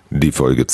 Die Folge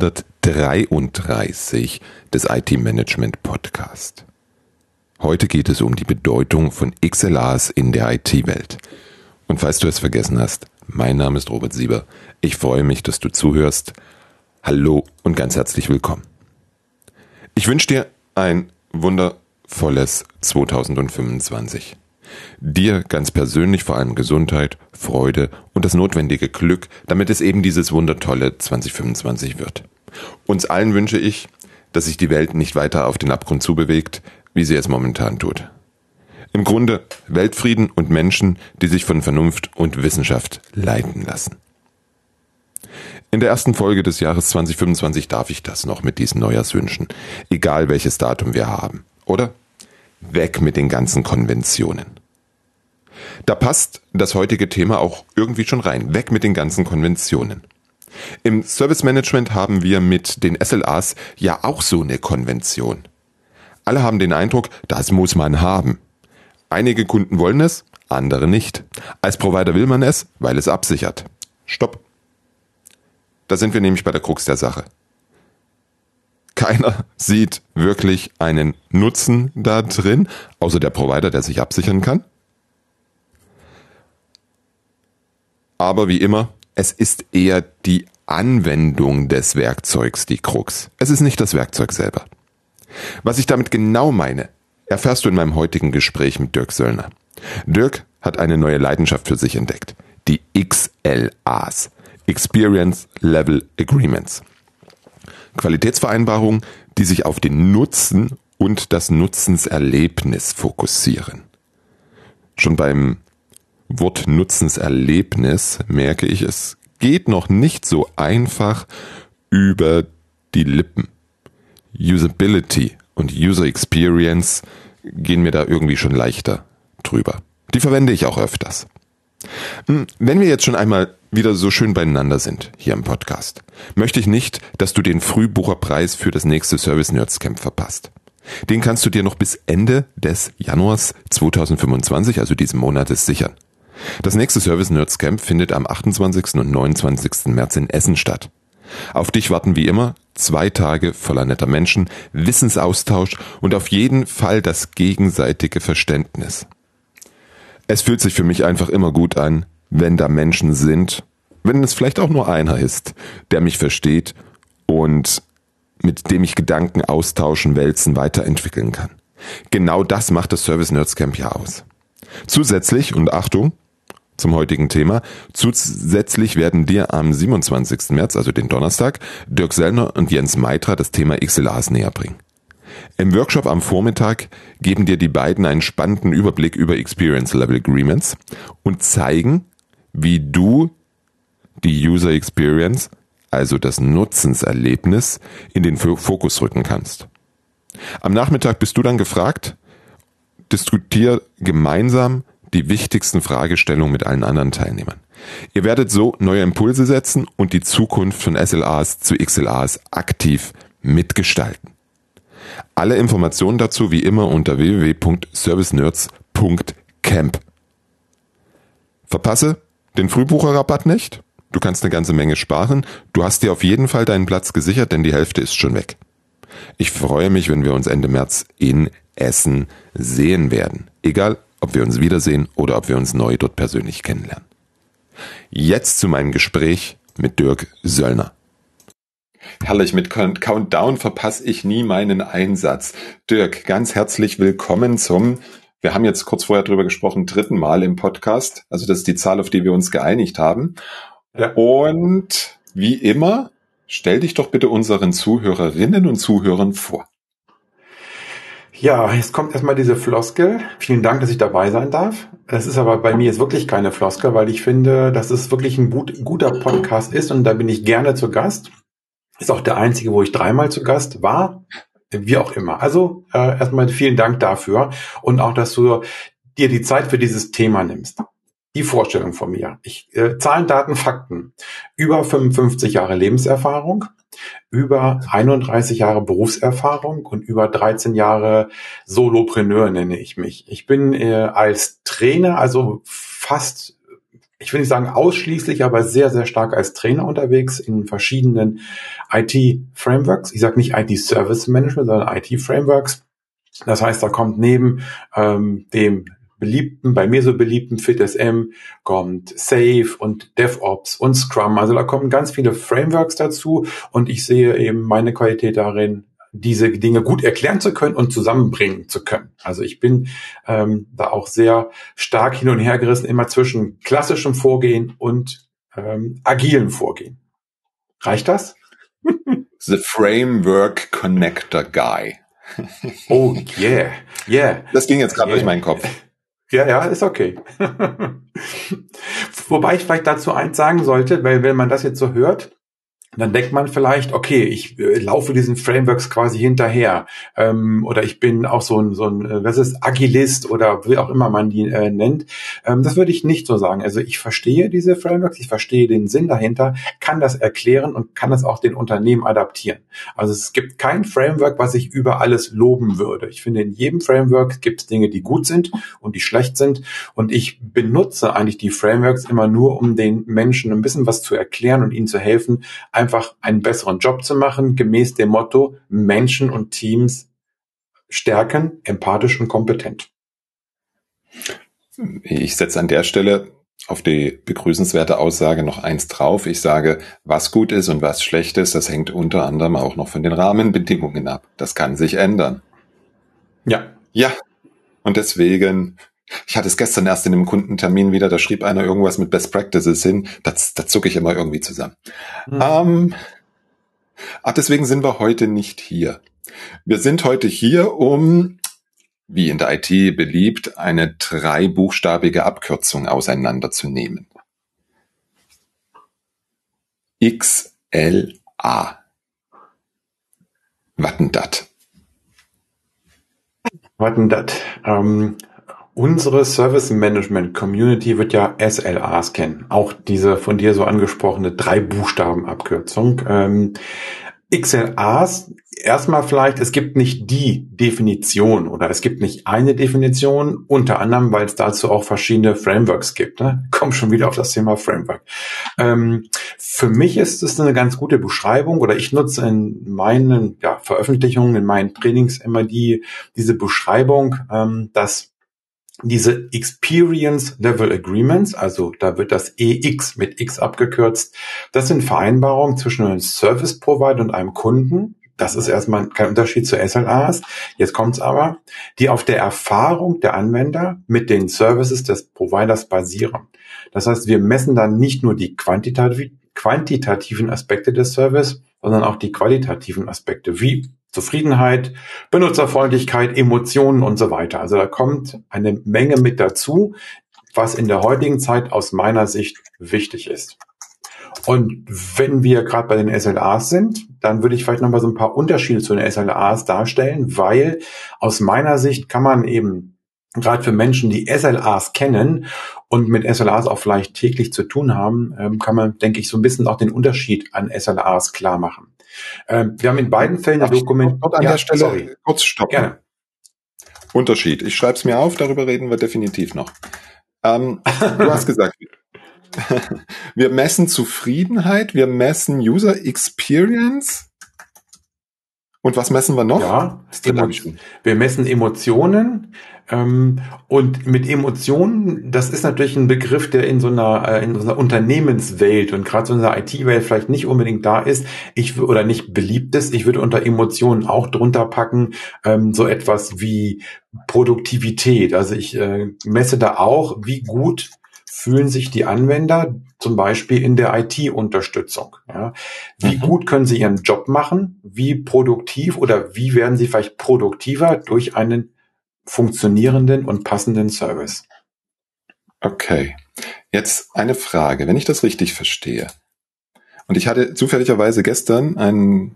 233 des IT-Management Podcast. Heute geht es um die Bedeutung von XLAs in der IT-Welt. Und falls du es vergessen hast, mein Name ist Robert Sieber. Ich freue mich, dass du zuhörst. Hallo und ganz herzlich willkommen. Ich wünsche dir ein wundervolles 2025. Dir ganz persönlich vor allem Gesundheit, Freude und das notwendige Glück, damit es eben dieses wundertolle 2025 wird. Uns allen wünsche ich, dass sich die Welt nicht weiter auf den Abgrund zubewegt, wie sie es momentan tut. Im Grunde Weltfrieden und Menschen, die sich von Vernunft und Wissenschaft leiten lassen. In der ersten Folge des Jahres 2025 darf ich das noch mit diesen Neujahrswünschen, egal welches Datum wir haben, oder? Weg mit den ganzen Konventionen. Da passt das heutige Thema auch irgendwie schon rein. Weg mit den ganzen Konventionen. Im Service Management haben wir mit den SLAs ja auch so eine Konvention. Alle haben den Eindruck, das muss man haben. Einige Kunden wollen es, andere nicht. Als Provider will man es, weil es absichert. Stopp. Da sind wir nämlich bei der Krux der Sache. Keiner sieht wirklich einen Nutzen da drin, außer der Provider, der sich absichern kann. Aber wie immer, es ist eher die Anwendung des Werkzeugs die Krux. Es ist nicht das Werkzeug selber. Was ich damit genau meine, erfährst du in meinem heutigen Gespräch mit Dirk Söllner. Dirk hat eine neue Leidenschaft für sich entdeckt. Die XLAs. Experience Level Agreements. Qualitätsvereinbarungen, die sich auf den Nutzen und das Nutzenserlebnis fokussieren. Schon beim Wort Nutzenserlebnis merke ich, es geht noch nicht so einfach über die Lippen. Usability und User Experience gehen mir da irgendwie schon leichter drüber. Die verwende ich auch öfters. Wenn wir jetzt schon einmal wieder so schön beieinander sind hier im Podcast, möchte ich nicht, dass du den Frühbucherpreis für das nächste Service Nerds Camp verpasst. Den kannst du dir noch bis Ende des Januars 2025, also diesen Monates, sichern. Das nächste Service Nerds Camp findet am 28. und 29. März in Essen statt. Auf dich warten wie immer 2 Tage voller netter Menschen, Wissensaustausch und auf jeden Fall das gegenseitige Verständnis. Es fühlt sich für mich einfach immer gut an, wenn da Menschen sind, wenn es vielleicht auch nur einer ist, der mich versteht und mit dem ich Gedanken austauschen, wälzen, weiterentwickeln kann. Genau das macht das Service Nerds Camp ja aus. Zusätzlich, und Achtung zum heutigen Thema, zusätzlich werden dir am 27. März, also den Donnerstag, Dirk Söllner und Jens Meitra das Thema XLAs näher bringen. Im Workshop am Vormittag geben dir die beiden einen spannenden Überblick über Experience Level Agreements und zeigen, wie du die User Experience, also das Nutzenserlebnis, in den Fokus rücken kannst. Am Nachmittag bist du dann gefragt, diskutier gemeinsam die wichtigsten Fragestellungen mit allen anderen Teilnehmern. Ihr werdet so neue Impulse setzen und die Zukunft von SLAs zu XLAs aktiv mitgestalten. Alle Informationen dazu wie immer unter www.servicenerds.camp. Verpasse den Frühbucherrabatt nicht. Du kannst eine ganze Menge sparen. Du hast dir auf jeden Fall deinen Platz gesichert, denn die Hälfte ist schon weg. Ich freue mich, wenn wir uns Ende März in Essen sehen werden. Egal, ob wir uns wiedersehen oder ob wir uns neu dort persönlich kennenlernen. Jetzt zu meinem Gespräch mit Dirk Söllner. Herrlich, mit Countdown verpasse ich nie meinen Einsatz. Dirk, ganz herzlich willkommen wir haben jetzt kurz vorher drüber gesprochen, 3. Mal im Podcast. Also das ist die Zahl, auf die wir uns geeinigt haben. Ja. Und wie immer, stell dich doch bitte unseren Zuhörerinnen und Zuhörern vor. Ja, jetzt kommt erstmal diese Floskel. Vielen Dank, dass ich dabei sein darf. Es ist aber bei mir jetzt wirklich keine Floskel, weil ich finde, dass es wirklich ein guter Podcast ist und da bin ich gerne zu Gast. Ist auch der einzige, wo ich 3-mal zu Gast war, wie auch immer. Also erstmal vielen Dank dafür und auch, dass du dir die Zeit für dieses Thema nimmst. Die Vorstellung von mir. Zahlen, Daten, Fakten. Über 55 Jahre Lebenserfahrung, über 31 Jahre Berufserfahrung und über 13 Jahre Solopreneur nenne ich mich. Ich bin als Trainer, also fast ich will nicht sagen ausschließlich, aber sehr, sehr stark als Trainer unterwegs in verschiedenen IT-Frameworks. Ich sage nicht IT-Service Management, sondern IT-Frameworks. Das heißt, da kommt neben dem beliebten, bei mir so beliebten FitSM, kommt Safe und DevOps und Scrum. Also da kommen ganz viele Frameworks dazu und ich sehe eben meine Qualität darin, diese Dinge gut erklären zu können und zusammenbringen zu können. Also ich bin da auch sehr stark hin und her gerissen, immer zwischen klassischem Vorgehen und agilem Vorgehen. Reicht das? The Framework Connector Guy. Oh yeah, yeah. Das ging jetzt gerade durch meinen Kopf. Ja, ist okay. Wobei ich vielleicht dazu eins sagen sollte, weil wenn man das jetzt so hört, dann denkt man vielleicht, okay, ich laufe diesen Frameworks quasi hinterher, oder ich bin auch so ein was ist Agilist oder wie auch immer man die nennt. Das würde ich nicht so sagen. Also ich verstehe diese Frameworks, ich verstehe den Sinn dahinter, kann das erklären und kann das auch den Unternehmen adaptieren. Also es gibt kein Framework, was ich über alles loben würde. Ich finde, in jedem Framework gibt es Dinge, die gut sind und die schlecht sind. Und ich benutze eigentlich die Frameworks immer nur, um den Menschen ein bisschen was zu erklären und ihnen zu helfen, einfach einen besseren Job zu machen, gemäß dem Motto Menschen und Teams stärken, empathisch und kompetent. Ich setze an der Stelle auf die begrüßenswerte Aussage noch eins drauf. Ich sage, was gut ist und was schlecht ist, das hängt unter anderem auch noch von den Rahmenbedingungen ab. Das kann sich ändern. Ja. Ja. Und deswegen, ich hatte es gestern erst in einem Kundentermin wieder, da schrieb einer irgendwas mit Best Practices hin, da zucke ich immer irgendwie zusammen. Deswegen sind wir heute nicht hier. Wir sind heute hier, um, wie in der IT beliebt, eine 3-buchstabige Abkürzung auseinanderzunehmen. XLA. Was denn dat? Was denn dat? Unsere Service Management Community wird ja SLAs kennen. Auch diese von dir so angesprochene 3-Buchstaben-Abkürzung. XLAs, erstmal vielleicht, es gibt nicht die Definition oder es gibt nicht eine Definition, unter anderem, weil es dazu auch verschiedene Frameworks gibt. Ne? Komm schon wieder auf das Thema Framework. Für mich ist es eine ganz gute Beschreibung oder ich nutze in meinen Veröffentlichungen, in meinen Trainings immer diese Beschreibung, dass diese Experience Level Agreements, also da wird das EX mit X abgekürzt, das sind Vereinbarungen zwischen einem Service Provider und einem Kunden. Das ist erstmal kein Unterschied zu SLAs. Jetzt kommt's aber, die auf der Erfahrung der Anwender mit den Services des Providers basieren. Das heißt, wir messen dann nicht nur die quantitativen Aspekte des Service, sondern auch die qualitativen Aspekte, wie Zufriedenheit, Benutzerfreundlichkeit, Emotionen und so weiter. Also da kommt eine Menge mit dazu, was in der heutigen Zeit aus meiner Sicht wichtig ist. Und wenn wir gerade bei den SLAs sind, dann würde ich vielleicht nochmal so ein paar Unterschiede zu den SLAs darstellen, weil aus meiner Sicht kann man eben gerade für Menschen, die SLAs kennen und mit SLAs auch vielleicht täglich zu tun haben, kann man, denke ich, so ein bisschen auch den Unterschied an SLAs klar machen. Wir haben in beiden Fällen ein Dokument. An der Stelle kurz stoppen. Gerne. Unterschied. Ich schreibe es mir auf, darüber reden wir definitiv noch. Du hast gesagt, wir messen Zufriedenheit, wir messen User Experience. Und was messen wir noch? Ja, wir messen Emotionen. Und mit Emotionen, das ist natürlich ein Begriff, der in so einer Unternehmenswelt und gerade so in der IT-Welt vielleicht nicht unbedingt da ist, oder nicht beliebt ist. Ich würde unter Emotionen auch drunter packen, so etwas wie Produktivität. Also ich messe da auch, wie gut fühlen sich die Anwender zum Beispiel in der IT-Unterstützung. Ja? Wie gut können sie ihren Job machen? Wie produktiv oder wie werden sie vielleicht produktiver durch einen funktionierenden und passenden Service? Okay, jetzt eine Frage, wenn ich das richtig verstehe. Und ich hatte zufälligerweise gestern einen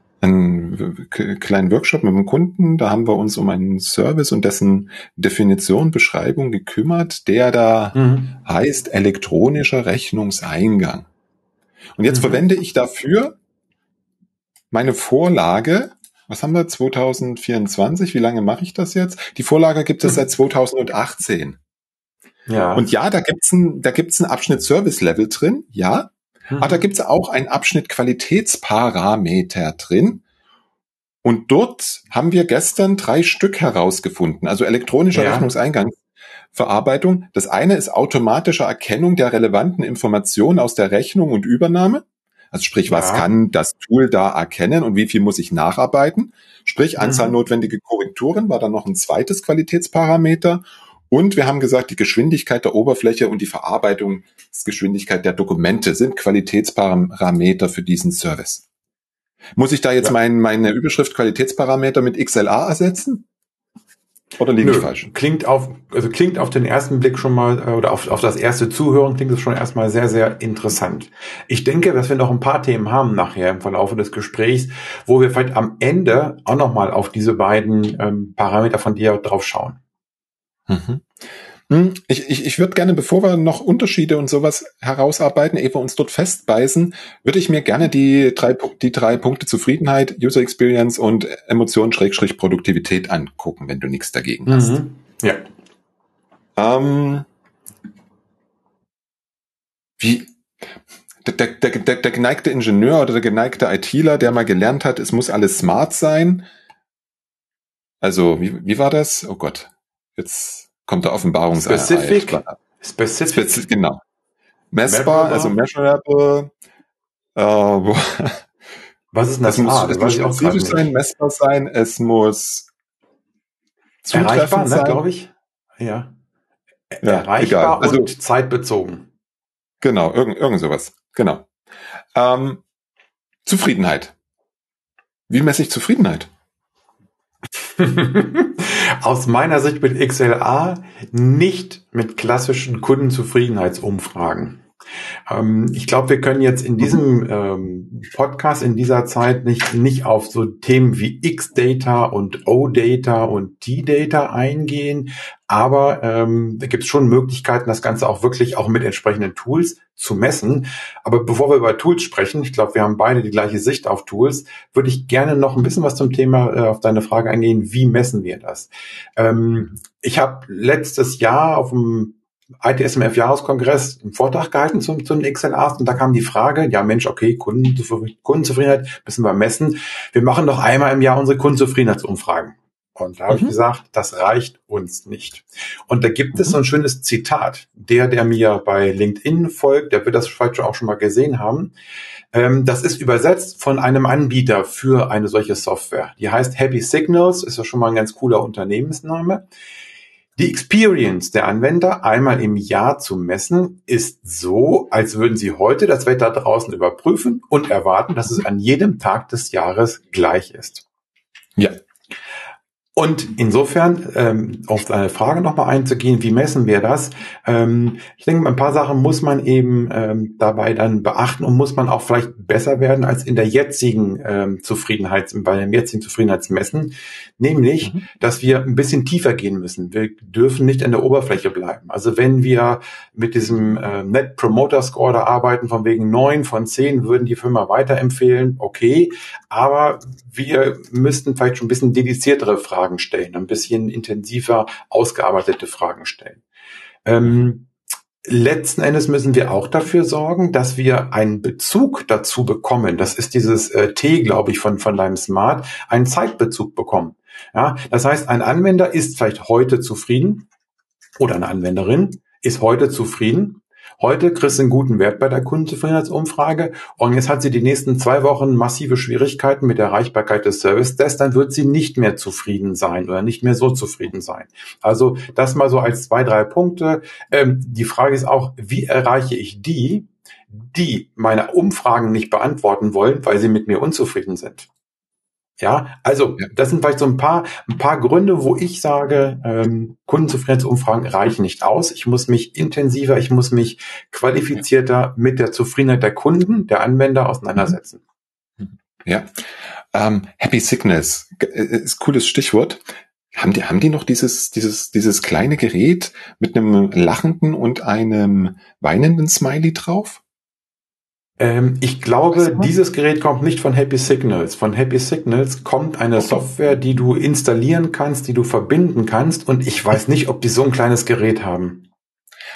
kleinen Workshop mit einem Kunden, da haben wir uns um einen Service und dessen Definition, Beschreibung gekümmert, der da heißt elektronischer Rechnungseingang. Und jetzt verwende ich dafür meine Vorlage, was haben wir, 2024, wie lange mache ich das jetzt? Die Vorlage gibt es seit 2018. Ja. Und ja, da gibt's einen Abschnitt Service Level drin, ja. Aber da gibt's auch einen Abschnitt Qualitätsparameter drin. Und dort haben wir gestern 3 Stück herausgefunden, also elektronische Rechnungseingangsverarbeitung. Das eine ist automatische Erkennung der relevanten Informationen aus der Rechnung und Übernahme. Also sprich, was kann das Tool da erkennen und wie viel muss ich nacharbeiten? Sprich, Anzahl notwendige Korrekturen war dann noch ein zweites Qualitätsparameter. Und wir haben gesagt, die Geschwindigkeit der Oberfläche und die Verarbeitungsgeschwindigkeit der Dokumente sind Qualitätsparameter für diesen Service. Muss ich da jetzt meine Überschrift Qualitätsparameter mit XLA ersetzen? Oder liege ich falsch? Klingt auf den ersten Blick schon mal, oder auf das erste Zuhören klingt es schon erstmal sehr, sehr interessant. Ich denke, dass wir noch ein paar Themen haben nachher im Verlauf des Gesprächs, wo wir vielleicht am Ende auch nochmal auf diese beiden Parameter von dir drauf schauen. Ich würde gerne, bevor wir noch Unterschiede und sowas herausarbeiten, ehe wir uns dort festbeißen, würde ich mir gerne die drei Punkte Zufriedenheit, User Experience und Emotion/Produktivität angucken, wenn du nichts dagegen hast. Ja. Der geneigte Ingenieur oder der geneigte ITler, der mal gelernt hat, es muss alles smart sein. Also, wie war das? Oh Gott, jetzt kommt der Specific. Genau. Messbar, also measurable. Was ist denn das? Es muss spezifisch sein, messbar sein, es muss erreichbar, sein, glaube ich. Ja. Erreichbar egal. Also, und zeitbezogen. Genau, irgend sowas. Genau. Zufriedenheit. Wie messe ich Zufriedenheit? Aus meiner Sicht mit XLA nicht mit klassischen Kundenzufriedenheitsumfragen. Ich glaube, wir können jetzt in diesem Podcast in dieser Zeit nicht auf so Themen wie X-Data und O-Data und T-Data eingehen, aber da gibt es schon Möglichkeiten, das Ganze auch wirklich auch mit entsprechenden Tools zu messen. Aber bevor wir über Tools sprechen, ich glaube, wir haben beide die gleiche Sicht auf Tools, würde ich gerne noch ein bisschen was zum Thema auf deine Frage eingehen, wie messen wir das? Ich habe letztes Jahr auf dem ITSMF-Jahreskongress einen Vortrag gehalten zum XLAs und da kam die Frage, ja Mensch, okay, Kundenzufriedenheit müssen wir messen. Wir machen doch einmal im Jahr unsere Kundenzufriedenheitsumfragen. Und da habe ich gesagt, das reicht uns nicht. Und da gibt es so ein schönes Zitat. Der mir bei LinkedIn folgt, der wird das vielleicht auch schon mal gesehen haben. Das ist übersetzt von einem Anbieter für eine solche Software. Die heißt Happy Signals, ist ja schon mal ein ganz cooler Unternehmensname. Die Experience der Anwender einmal im Jahr zu messen, ist so, als würden Sie heute das Wetter draußen überprüfen und erwarten, dass es an jedem Tag des Jahres gleich ist. Ja. Und insofern, auf deine Frage nochmal einzugehen, wie messen wir das? Ich denke, ein paar Sachen muss man eben dabei dann beachten und muss man auch vielleicht besser werden als in der jetzigen bei dem jetzigen Zufriedenheitsmessen. Nämlich, dass wir ein bisschen tiefer gehen müssen. Wir dürfen nicht an der Oberfläche bleiben. Also wenn wir mit diesem Net Promoter Score da arbeiten, von wegen 9 von 10 würden die Firma weiterempfehlen, okay. Aber wir müssten vielleicht schon ein bisschen dediziertere Fragen stellen, ein bisschen intensiver ausgearbeitete Fragen stellen. Letzten Endes müssen wir auch dafür sorgen, dass wir einen Bezug dazu bekommen. Das ist dieses T, glaube ich, von deinem Smart, einen Zeitbezug bekommen. Ja, das heißt, ein Anwender ist vielleicht heute zufrieden oder eine Anwenderin ist heute zufrieden. Heute kriegst du einen guten Wert bei der Kundenzufriedenheitsumfrage und jetzt hat sie die nächsten 2 Wochen massive Schwierigkeiten mit der Erreichbarkeit des Service-Desks, dann wird sie nicht mehr zufrieden sein oder nicht mehr so zufrieden sein. Also das mal so als 2, 3 Punkte. Die Frage ist auch, wie erreiche ich die meine Umfragen nicht beantworten wollen, weil sie mit mir unzufrieden sind? Ja, also das sind vielleicht so ein paar Gründe, wo ich sage, Kundenzufriedenheitsumfragen reichen nicht aus. Ich muss mich intensiver, ich muss mich qualifizierter mit der Zufriedenheit der Kunden, der Anwender auseinandersetzen. Ja, Happy Signals ist cooles Stichwort. Haben die noch dieses kleine Gerät mit einem lachenden und einem weinenden Smiley drauf? Ich glaube, dieses Gerät kommt nicht von Happy Signals. Von Happy Signals kommt eine Software, die du installieren kannst, die du verbinden kannst. Und ich weiß nicht, ob die so ein kleines Gerät haben.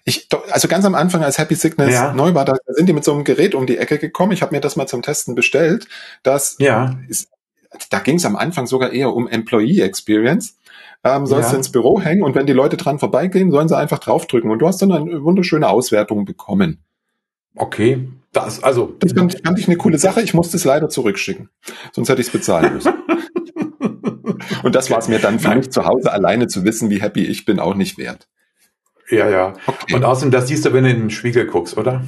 Also ganz am Anfang, als Happy Sickness Ja, neu war, da sind die mit so einem Gerät um die Ecke gekommen. Ich habe mir das mal zum Testen bestellt. ja, Da ging es am Anfang sogar eher um Employee Experience. Sollst du ja. ins Büro hängen und wenn die Leute dran vorbeigehen, sollen sie einfach draufdrücken. Und du hast dann eine wunderschöne Auswertung bekommen. Okay. Das fand ich eine coole Sache. Ich musste es leider zurückschicken. Sonst hätte ich es bezahlen müssen. Und das war es mir dann für mich zu Hause alleine zu wissen, wie happy ich bin, auch nicht wert. Ja, ja. Okay. Und außerdem, das siehst du, wenn du in den Spiegel guckst, oder?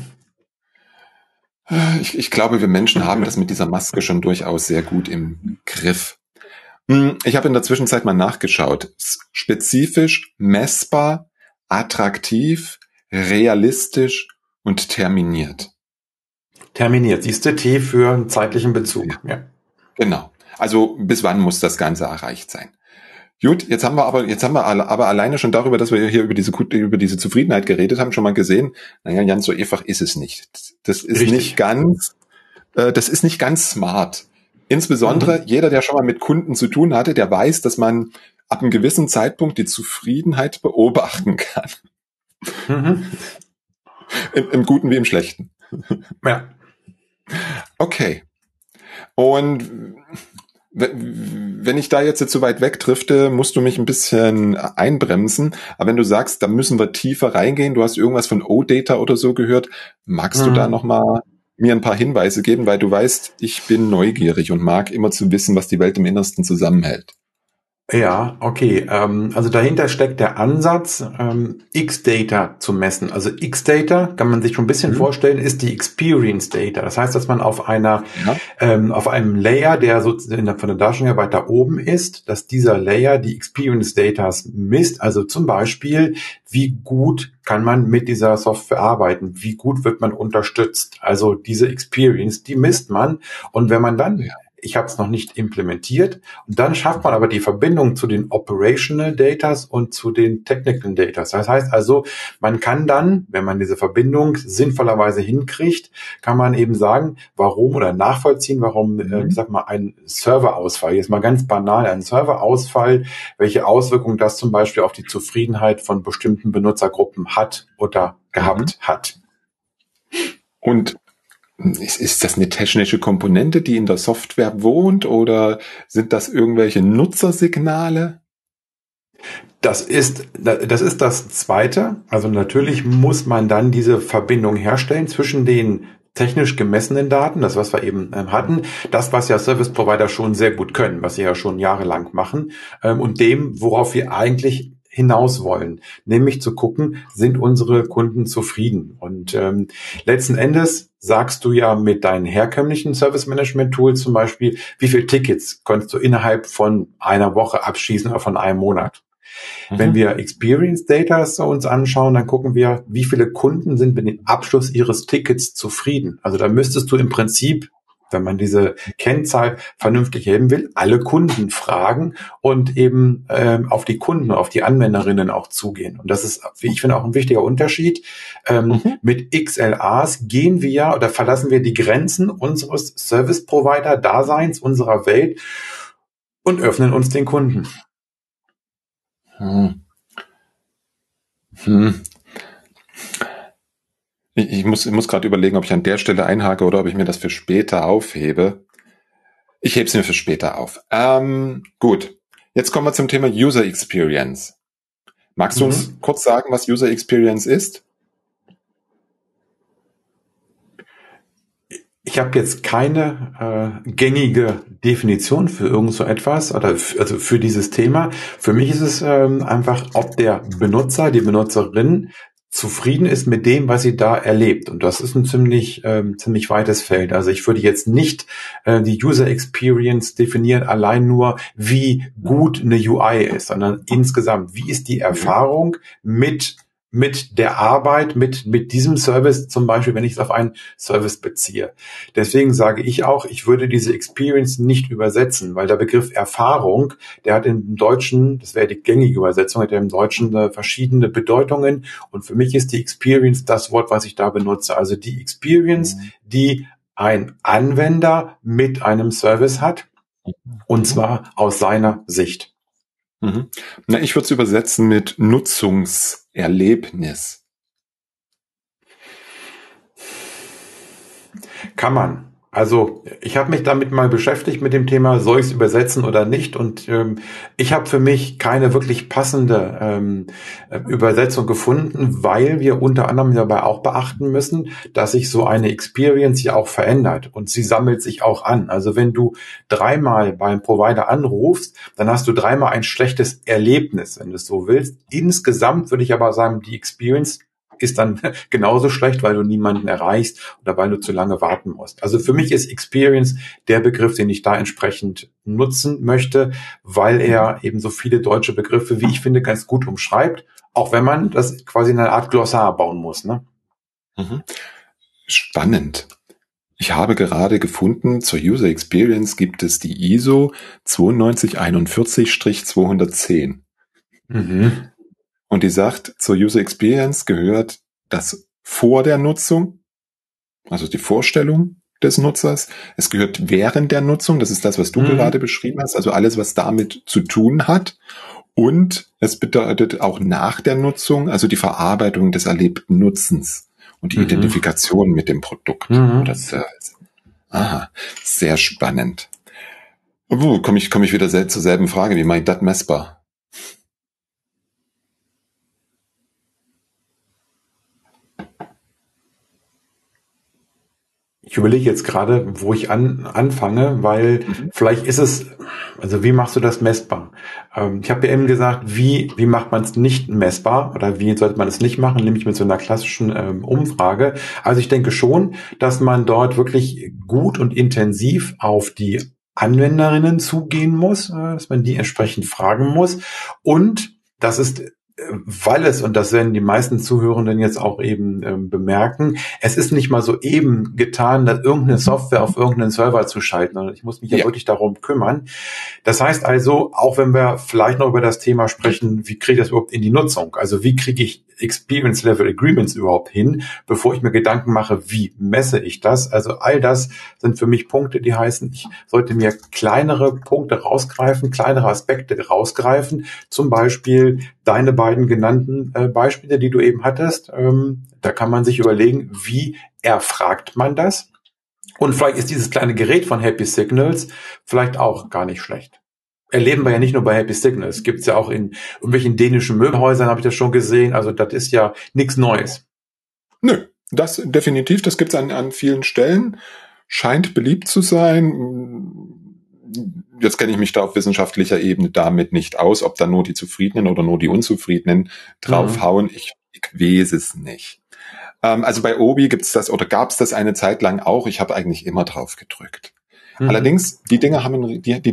Ich glaube, wir Menschen haben das mit dieser Maske schon durchaus sehr gut im Griff. Ich habe in der Zwischenzeit mal nachgeschaut. Spezifisch, messbar, attraktiv, realistisch und terminiert. Terminiert. Siehst du, T für einen zeitlichen Bezug. Ja. Genau. Also bis wann muss das Ganze erreicht sein? Gut, jetzt haben wir aber alleine schon darüber, dass wir hier über diese Zufriedenheit geredet haben, schon mal gesehen. Naja, Jan, so einfach ist es nicht. Das ist nicht ganz smart. Insbesondere jeder, der schon mal mit Kunden zu tun hatte, der weiß, dass man ab einem gewissen Zeitpunkt die Zufriedenheit beobachten kann. Mhm. Im Guten wie im Schlechten. Ja. Okay. Und wenn ich da jetzt zu weit wegdrifte, musst du mich ein bisschen einbremsen. Aber wenn du sagst, da müssen wir tiefer reingehen, du hast irgendwas von O-Data oder so gehört, magst du da nochmal mir ein paar Hinweise geben, weil du weißt, ich bin neugierig und mag immer zu wissen, was die Welt im Innersten zusammenhält. Ja, okay. Also dahinter steckt der Ansatz, X-Data zu messen. Also X-Data, kann man sich schon ein bisschen vorstellen, ist die Experience Data. Das heißt, dass man auf einem Layer, der so von der Darstellung her weiter oben ist, dass dieser Layer die Experience Datas misst. Also zum Beispiel, wie gut kann man mit dieser Software arbeiten? Wie gut wird man unterstützt? Also diese Experience, die misst man. Und wenn man dann ich habe es noch nicht implementiert. Und dann schafft man aber die Verbindung zu den Operational Datas und zu den Technical Datas. Das heißt also, man kann dann, wenn man diese Verbindung sinnvollerweise hinkriegt, kann man eben sagen, warum oder nachvollziehen, warum, ich sag mal, ein Serverausfall, jetzt mal ganz banal, ein Serverausfall, welche Auswirkungen das zum Beispiel auf die Zufriedenheit von bestimmten Benutzergruppen hat oder gehabt hat. Und ist das eine technische Komponente, die in der Software wohnt, oder sind das irgendwelche Nutzersignale? Das ist das Zweite. Also natürlich muss man dann diese Verbindung herstellen zwischen den technisch gemessenen Daten, das was wir eben hatten, das was ja Service Provider schon sehr gut können, was sie ja schon jahrelang machen, und dem, worauf wir eigentlich hinaus wollen, nämlich zu gucken, sind unsere Kunden zufrieden? Und letzten Endes sagst du ja mit deinen herkömmlichen Service Management Tools zum Beispiel, wie viele Tickets konntest du innerhalb von einer Woche abschließen oder von einem Monat? Wenn wir Experience Data uns anschauen, dann gucken wir, wie viele Kunden sind mit dem Abschluss ihres Tickets zufrieden. Also da müsstest du im Prinzip, wenn man diese Kennzahl vernünftig heben will, alle Kunden fragen und eben auf die Kunden, auf die Anwenderinnen auch zugehen. Und das ist, wie ich finde, auch ein wichtiger Unterschied. Mit XLAs gehen wir oder verlassen wir die Grenzen unseres Service-Provider-Daseins, unserer Welt und öffnen uns den Kunden. Ich muss gerade überlegen, ob ich an der Stelle einhake oder ob ich mir das für später aufhebe. Ich hebe es mir für später auf. Gut, jetzt kommen wir zum Thema User Experience. Magst du uns kurz sagen, was User Experience ist? Ich habe jetzt keine gängige Definition für irgend so etwas oder also für dieses Thema. Für mich ist es einfach, ob der Benutzer, die Benutzerin zufrieden ist mit dem, was sie da erlebt. Und das ist ein ziemlich weites Feld. Also ich würde jetzt nicht die User Experience definieren, allein nur, wie gut eine UI ist, sondern insgesamt, wie ist die Erfahrung mit der Arbeit, mit diesem Service, zum Beispiel, wenn ich es auf einen Service beziehe. Deswegen sage ich auch, ich würde diese Experience nicht übersetzen, weil der Begriff Erfahrung, der hat im Deutschen, das wäre die gängige Übersetzung, hat ja im Deutschen verschiedene Bedeutungen. Und für mich ist die Experience das Wort, was ich da benutze. Also die Experience, die ein Anwender mit einem Service hat, und zwar aus seiner Sicht. Na, ich würde es übersetzen mit Nutzungserlebnis. Kann man. Also ich habe mich damit mal beschäftigt mit dem Thema, soll ich es übersetzen oder nicht? Und ich habe für mich keine wirklich passende Übersetzung gefunden, weil wir unter anderem dabei auch beachten müssen, dass sich so eine Experience ja auch verändert und sie sammelt sich auch an. Also wenn du dreimal beim Provider anrufst, dann hast du dreimal ein schlechtes Erlebnis, wenn du es so willst. Insgesamt würde ich aber sagen, die Experience ist dann genauso schlecht, weil du niemanden erreichst oder weil du zu lange warten musst. Also für mich ist Experience der Begriff, den ich da entsprechend nutzen möchte, weil er eben so viele deutsche Begriffe, wie ich finde, ganz gut umschreibt, auch wenn man das quasi in einer Art Glossar bauen muss. Ne? Mhm. Spannend. Ich habe gerade gefunden, zur User Experience gibt es die ISO 9241-210. Mhm. Und die sagt, zur User Experience gehört das vor der Nutzung, also die Vorstellung des Nutzers. Es gehört während der Nutzung, das ist das, was du gerade beschrieben hast, also alles, was damit zu tun hat. Und es bedeutet auch nach der Nutzung, also die Verarbeitung des erlebten Nutzens und die Identifikation mit dem Produkt oder Service. Aha, sehr spannend. Komme ich wieder zur selben Frage, wie mache ich das messbar? Ich überlege jetzt gerade, wo ich anfange, weil vielleicht ist es, also wie machst du das messbar? Ich habe ja eben gesagt, wie macht man es nicht messbar oder wie sollte man es nicht machen, nämlich mit so einer klassischen Umfrage. Also ich denke schon, dass man dort wirklich gut und intensiv auf die Anwenderinnen zugehen muss, dass man die entsprechend fragen muss und das ist weil es, und das werden die meisten Zuhörenden jetzt auch eben bemerken, es ist nicht mal so eben getan, dass irgendeine Software auf irgendeinen Server zu schalten. Und ich muss mich ja wirklich darum kümmern. Das heißt also, auch wenn wir vielleicht noch über das Thema sprechen, wie kriege ich das überhaupt in die Nutzung? Also wie kriege ich Experience Level Agreements überhaupt hin, bevor ich mir Gedanken mache, wie messe ich das? Also all das sind für mich Punkte, die heißen, ich sollte mir kleinere Punkte rausgreifen, kleinere Aspekte rausgreifen, zum Beispiel deine beiden genannten Beispiele, die du eben hattest. Da kann man sich überlegen, wie erfragt man das? Und vielleicht ist dieses kleine Gerät von Happy Signals vielleicht auch gar nicht schlecht. Erleben wir ja nicht nur bei Happy Signals. Gibt's ja auch in irgendwelchen dänischen Möbelhäusern, habe ich das schon gesehen. Also das ist ja nichts Neues. Nö, das definitiv, das gibt's an vielen Stellen. Scheint beliebt zu sein. Jetzt kenne ich mich da auf wissenschaftlicher Ebene damit nicht aus, ob da nur die Zufriedenen oder nur die Unzufriedenen draufhauen. Ich weiß es nicht. Also bei Obi gibt's das oder gab's das eine Zeit lang auch. Ich habe eigentlich immer drauf gedrückt. Allerdings, die Dinger haben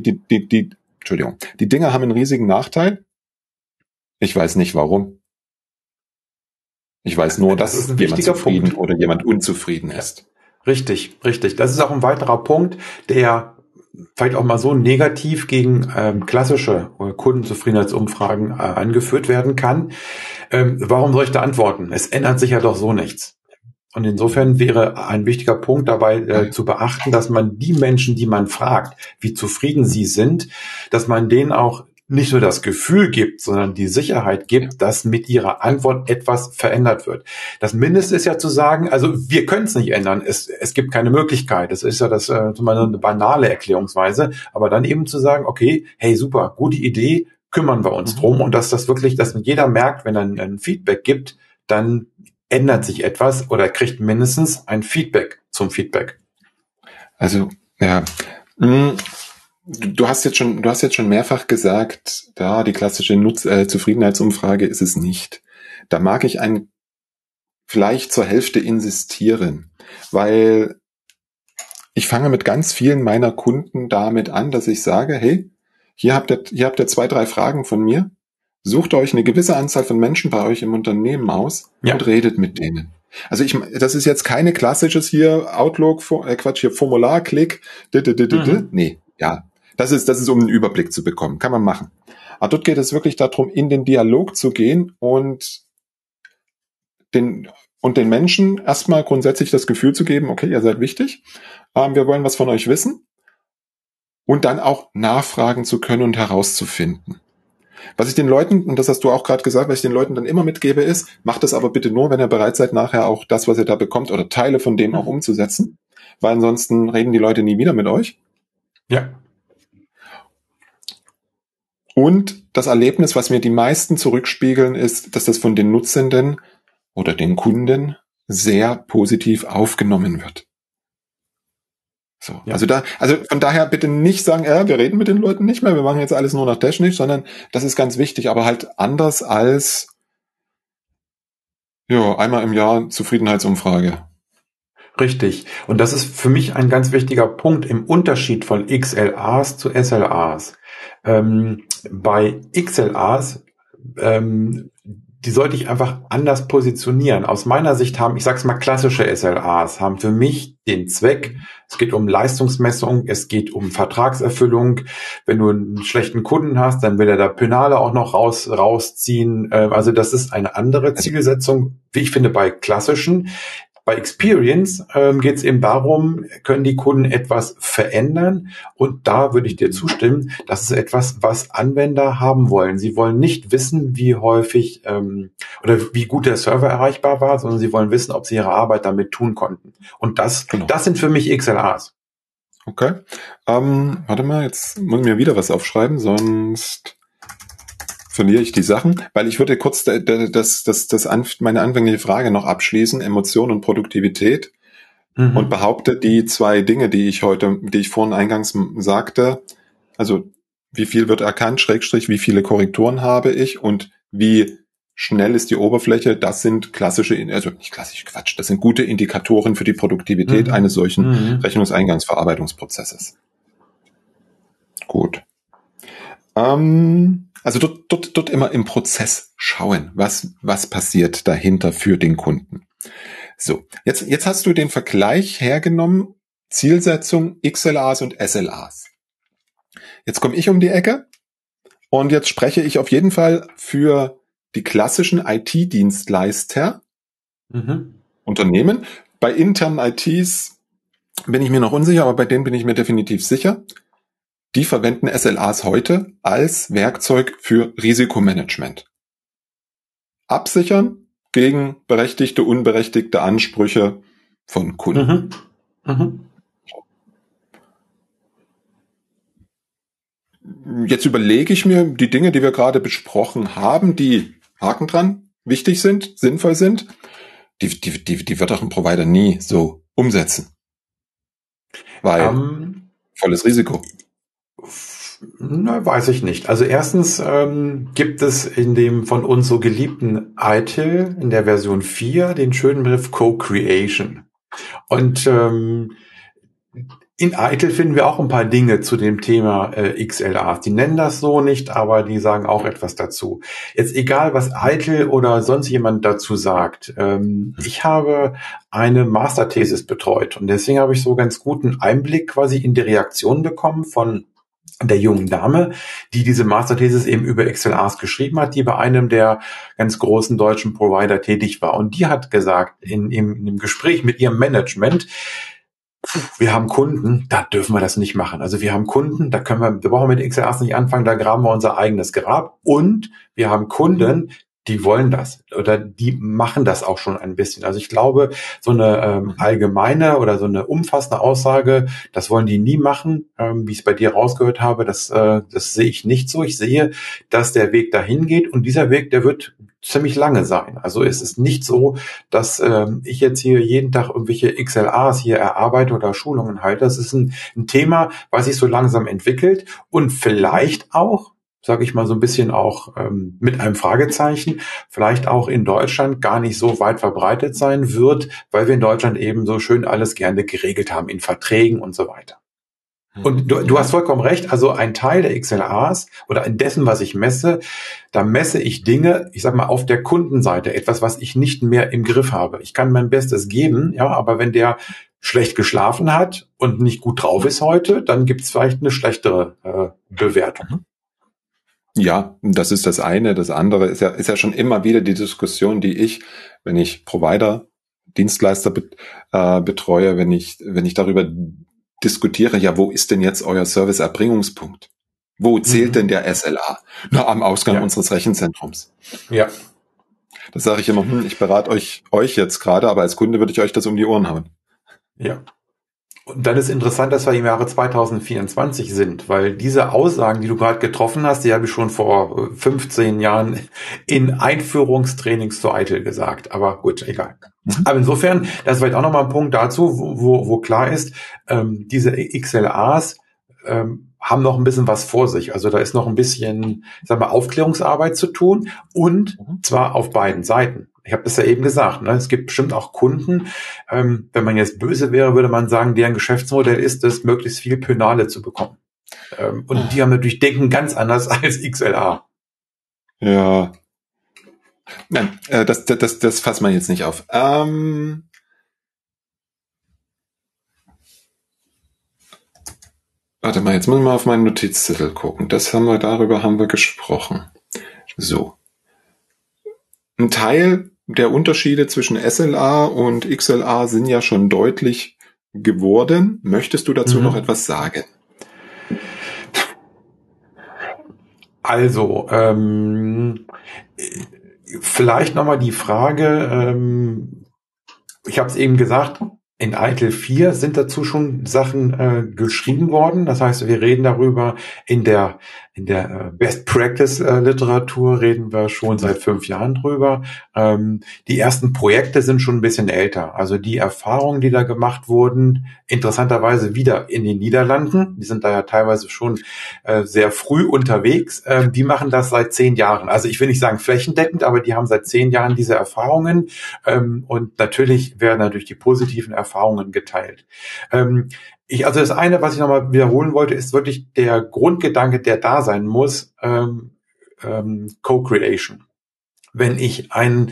die Dinger haben einen riesigen Nachteil. Ich weiß nicht warum. Ich weiß nur, dass jemand zufrieden oder jemand unzufrieden ist. Richtig. Das ist auch ein weiterer Punkt, der vielleicht auch mal so negativ gegen klassische Kundenzufriedenheitsumfragen angeführt werden kann. Warum soll ich da antworten? Es ändert sich ja doch so nichts. Und insofern wäre ein wichtiger Punkt dabei zu beachten, dass man die Menschen, die man fragt, wie zufrieden sie sind, dass man denen auch nicht nur das Gefühl gibt, sondern die Sicherheit gibt, dass mit ihrer Antwort etwas verändert wird. Das Mindeste ist ja zu sagen, also wir können es nicht ändern, es gibt keine Möglichkeit. Das ist ja das mal eine banale Erklärungsweise, aber dann eben zu sagen, okay, hey super, gute Idee, kümmern wir uns drum und dass das wirklich, dass jeder merkt, wenn er ein Feedback gibt, dann ändert sich etwas oder kriegt mindestens ein Feedback zum Feedback. Also ja. Du hast jetzt schon mehrfach gesagt, da die klassische Zufriedenheitsumfrage ist es nicht. Da mag ich vielleicht zur Hälfte insistieren, weil ich fange mit ganz vielen meiner Kunden damit an, dass ich sage, hey, hier habt ihr 2, 3 Fragen von mir, sucht euch eine gewisse Anzahl von Menschen bei euch im Unternehmen aus und redet mit denen. Also das ist jetzt keine klassisches hier Outlook, Formularklick, nee, ja. Das ist, um einen Überblick zu bekommen. Kann man machen. Aber dort geht es wirklich darum, in den Dialog zu gehen und den Menschen erstmal grundsätzlich das Gefühl zu geben, okay, ihr seid wichtig, wir wollen was von euch wissen und dann auch nachfragen zu können und herauszufinden. Was ich den Leuten, und das hast du auch gerade gesagt, was ich den Leuten dann immer mitgebe, ist, macht das aber bitte nur, wenn ihr bereit seid, nachher auch das, was ihr da bekommt oder Teile von dem auch umzusetzen. weil ansonsten reden die Leute nie wieder mit euch. Ja. Und das Erlebnis, was mir die meisten zurückspiegeln, ist, dass das von den Nutzenden oder den Kunden sehr positiv aufgenommen wird. So, Ja. also von daher bitte nicht sagen, wir reden mit den Leuten nicht mehr, wir machen jetzt alles nur noch technisch, sondern das ist ganz wichtig, aber halt anders als einmal im Jahr Zufriedenheitsumfrage. Richtig. Und das ist für mich ein ganz wichtiger Punkt im Unterschied von XLAs zu SLAs. Bei XLAs, die sollte ich einfach anders positionieren. Aus meiner Sicht ich sag's mal, klassische SLAs haben für mich den Zweck, es geht um Leistungsmessung, es geht um Vertragserfüllung. Wenn du einen schlechten Kunden hast, dann will er da Penale auch noch rausziehen. Also das ist eine andere Zielsetzung, wie ich finde, bei klassischen. Bei Experience geht es eben darum, können die Kunden etwas verändern? Und da würde ich dir zustimmen, das ist etwas, was Anwender haben wollen. Sie wollen nicht wissen, wie häufig oder wie gut der Server erreichbar war, sondern sie wollen wissen, ob sie ihre Arbeit damit tun konnten. Und das sind für mich XLAs. Okay. Warte mal, jetzt muss ich mir wieder was aufschreiben, sonst verliere ich die Sachen, weil ich würde kurz meine anfängliche Frage noch abschließen, Emotion und Produktivität, und behaupte, die zwei Dinge, die ich vorhin eingangs sagte, also wie viel wird erkannt, Schrägstrich, wie viele Korrekturen habe ich und wie schnell ist die Oberfläche, das sind das sind gute Indikatoren für die Produktivität eines solchen Rechnungseingangsverarbeitungsprozesses. Gut. Also dort immer im Prozess schauen, was passiert dahinter für den Kunden. So, jetzt hast du den Vergleich hergenommen, Zielsetzung, XLAs und SLAs. Jetzt komme ich um die Ecke und jetzt spreche ich auf jeden Fall für die klassischen IT-Dienstleister, Unternehmen. Bei internen ITs bin ich mir noch unsicher, aber bei denen bin ich mir definitiv sicher. Die verwenden SLAs heute als Werkzeug für Risikomanagement. Absichern gegen berechtigte, unberechtigte Ansprüche von Kunden. Jetzt überlege ich mir die Dinge, die wir gerade besprochen haben, die Haken dran, wichtig sind, sinnvoll sind, die wird auch ein Provider nie so umsetzen. Weil volles Risiko. Weiß ich nicht. Also erstens gibt es in dem von uns so geliebten ITIL in der Version 4 den schönen Begriff Co-Creation. Und in ITIL finden wir auch ein paar Dinge zu dem Thema XLAs. Die nennen das so nicht, aber die sagen auch etwas dazu. Jetzt egal, was ITIL oder sonst jemand dazu sagt. Ich habe eine Masterthesis betreut und deswegen habe ich so ganz guten Einblick quasi in die Reaktion bekommen von der jungen Dame, die diese Masterthesis eben über XLAs geschrieben hat, die bei einem der ganz großen deutschen Provider tätig war. Und die hat gesagt, in dem Gespräch mit ihrem Management, wir haben Kunden, da dürfen wir das nicht machen. Also wir haben Kunden, da brauchen wir mit XLAs nicht anfangen, da graben wir unser eigenes Grab. Und wir haben Kunden, die wollen das oder die machen das auch schon ein bisschen. Also ich glaube, so eine allgemeine oder so eine umfassende Aussage, das wollen die nie machen, wie ich es bei dir rausgehört habe, das sehe ich nicht so. Ich sehe, dass der Weg dahin geht und dieser Weg, der wird ziemlich lange sein. Also es ist nicht so, dass ich jetzt hier jeden Tag irgendwelche XLAs hier erarbeite oder Schulungen halte. Das ist ein Thema, was sich so langsam entwickelt und vielleicht auch, sage ich mal so ein bisschen auch mit einem Fragezeichen, vielleicht auch in Deutschland gar nicht so weit verbreitet sein wird, weil wir in Deutschland eben so schön alles gerne geregelt haben in Verträgen und so weiter. Und du hast vollkommen recht, also ein Teil der XLAs oder in dessen, was ich messe, da messe ich Dinge, ich sag mal, auf der Kundenseite, etwas, was ich nicht mehr im Griff habe. Ich kann mein Bestes geben, ja, aber wenn der schlecht geschlafen hat und nicht gut drauf ist heute, dann gibt's vielleicht eine schlechtere Bewertung. Ja, das ist das eine. Das andere ist ja schon immer wieder die Diskussion, die ich, wenn ich Provider, Dienstleister betreue, wenn ich darüber diskutiere, ja, wo ist denn jetzt euer Serviceerbringungspunkt? Wo zählt denn der SLA? Na, am Ausgang unseres Rechenzentrums. Ja. Das sage ich immer, ich berate euch jetzt gerade, aber als Kunde würde ich euch das um die Ohren hauen. Ja. Und dann ist interessant, dass wir im Jahre 2024 sind, weil diese Aussagen, die du gerade getroffen hast, die habe ich schon vor 15 Jahren in Einführungstrainings zu ITIL gesagt. Aber gut, egal. Aber insofern, das ist vielleicht auch nochmal ein Punkt dazu, wo klar ist, diese XLAs haben noch ein bisschen was vor sich. Also da ist noch ein bisschen, sagen wir, Aufklärungsarbeit zu tun und zwar auf beiden Seiten. Ich habe das ja eben gesagt, ne? Es gibt bestimmt auch Kunden, wenn man jetzt böse wäre, würde man sagen, deren Geschäftsmodell ist es, möglichst viel Pönale zu bekommen. Und die haben natürlich Denken ganz anders als XLA. Ja. Nein, das fasst man jetzt nicht auf. Warte mal, jetzt muss ich mal auf meinen Notizzettel gucken. Darüber haben wir gesprochen. So. Ein Teil der Unterschiede zwischen SLA und XLA sind ja schon deutlich geworden. Möchtest du dazu noch etwas sagen? Also, vielleicht nochmal die Frage, ich habe es eben gesagt, in ITIL 4 sind dazu schon Sachen geschrieben worden. Das heißt, wir reden darüber in der Best Practice Literatur reden wir schon seit 5 Jahren drüber. Die ersten Projekte sind schon ein bisschen älter. Also die Erfahrungen, die da gemacht wurden, interessanterweise wieder in den Niederlanden. Die sind da ja teilweise schon sehr früh unterwegs. Die machen das seit 10 Jahren. Also ich will nicht sagen flächendeckend, aber die haben seit 10 Jahren diese Erfahrungen. Und natürlich werden die positiven Erfahrungen geteilt. Also das eine, was ich nochmal wiederholen wollte, ist wirklich der Grundgedanke, der da sein muss, Co-Creation. Wenn ich ein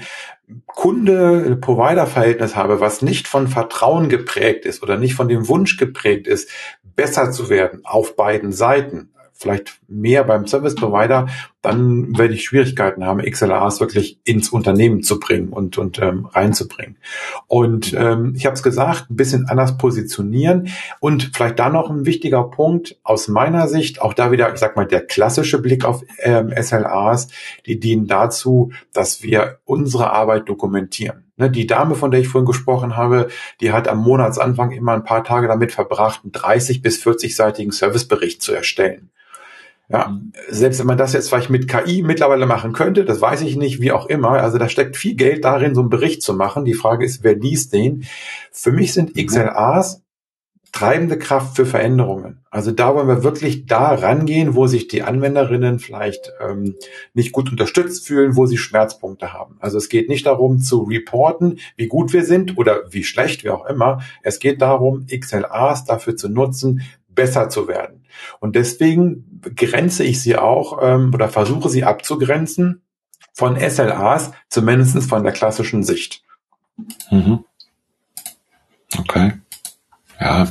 Kunde-Provider-Verhältnis habe, was nicht von Vertrauen geprägt ist oder nicht von dem Wunsch geprägt ist, besser zu werden auf beiden Seiten, vielleicht mehr beim Service Provider, dann werde ich Schwierigkeiten haben, XLAs wirklich ins Unternehmen zu bringen und reinzubringen. Und ich habe es gesagt, ein bisschen anders positionieren und vielleicht da noch ein wichtiger Punkt aus meiner Sicht, auch da wieder, ich sag mal, der klassische Blick auf SLAs, die dienen dazu, dass wir unsere Arbeit dokumentieren. Die Dame, von der ich vorhin gesprochen habe, die hat am Monatsanfang immer ein paar Tage damit verbracht, einen 30- bis 40-seitigen Servicebericht zu erstellen. Ja, selbst wenn man das jetzt vielleicht mit KI mittlerweile machen könnte, das weiß ich nicht, wie auch immer. Also da steckt viel Geld darin, so einen Bericht zu machen. Die Frage ist, wer liest den? Für mich sind XLAs treibende Kraft für Veränderungen. Also da wollen wir wirklich da rangehen, wo sich die Anwenderinnen vielleicht nicht gut unterstützt fühlen, wo sie Schmerzpunkte haben. Also es geht nicht darum zu reporten, wie gut wir sind oder wie schlecht, wie auch immer. Es geht darum, XLAs dafür zu nutzen, besser zu werden. Und deswegen grenze ich sie auch oder versuche sie abzugrenzen von SLAs, zumindest von der klassischen Sicht. Okay. Ja.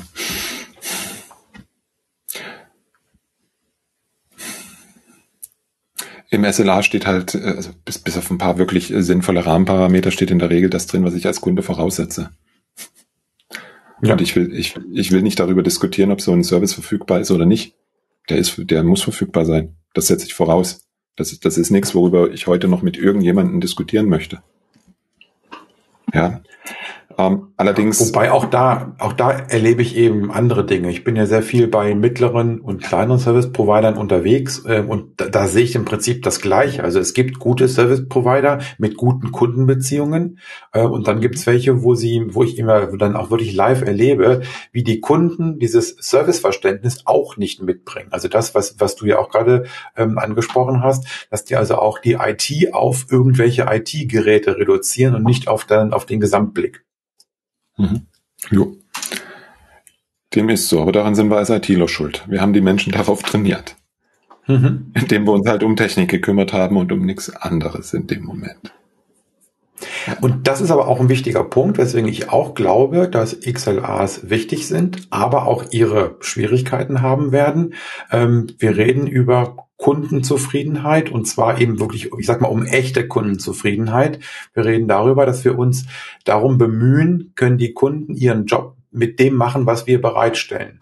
Im SLA steht halt, also bis auf ein paar wirklich sinnvolle Rahmenparameter steht in der Regel das drin, was ich als Kunde voraussetze. Ja. Und ich will nicht darüber diskutieren, ob so ein Service verfügbar ist oder nicht. Der muss verfügbar sein. Das setze ich voraus. Das ist nichts, worüber ich heute noch mit irgendjemandem diskutieren möchte. Ja. Allerdings. Wobei auch da erlebe ich eben andere Dinge. Ich bin ja sehr viel bei mittleren und kleineren Service-Providern unterwegs und da sehe ich im Prinzip das Gleiche. Also es gibt gute Service-Provider mit guten Kundenbeziehungen und dann gibt es welche, wo ich immer dann auch wirklich live erlebe, wie die Kunden dieses Serviceverständnis auch nicht mitbringen. Also das, was du ja auch gerade angesprochen hast, dass die also auch die IT auf irgendwelche IT-Geräte reduzieren und nicht auf den Gesamtblick. Jo. Dem ist so, aber daran sind wir als ITler schuld. Wir haben die Menschen darauf trainiert. Indem wir uns halt um Technik gekümmert haben und um nichts anderes in dem Moment. Und das ist aber auch ein wichtiger Punkt, weswegen ich auch glaube, dass XLAs wichtig sind, aber auch ihre Schwierigkeiten haben werden. Wir reden über Kundenzufriedenheit und zwar eben wirklich, ich sag mal, um echte Kundenzufriedenheit. Wir reden darüber, dass wir uns darum bemühen, können die Kunden ihren Job mit dem machen, was wir bereitstellen.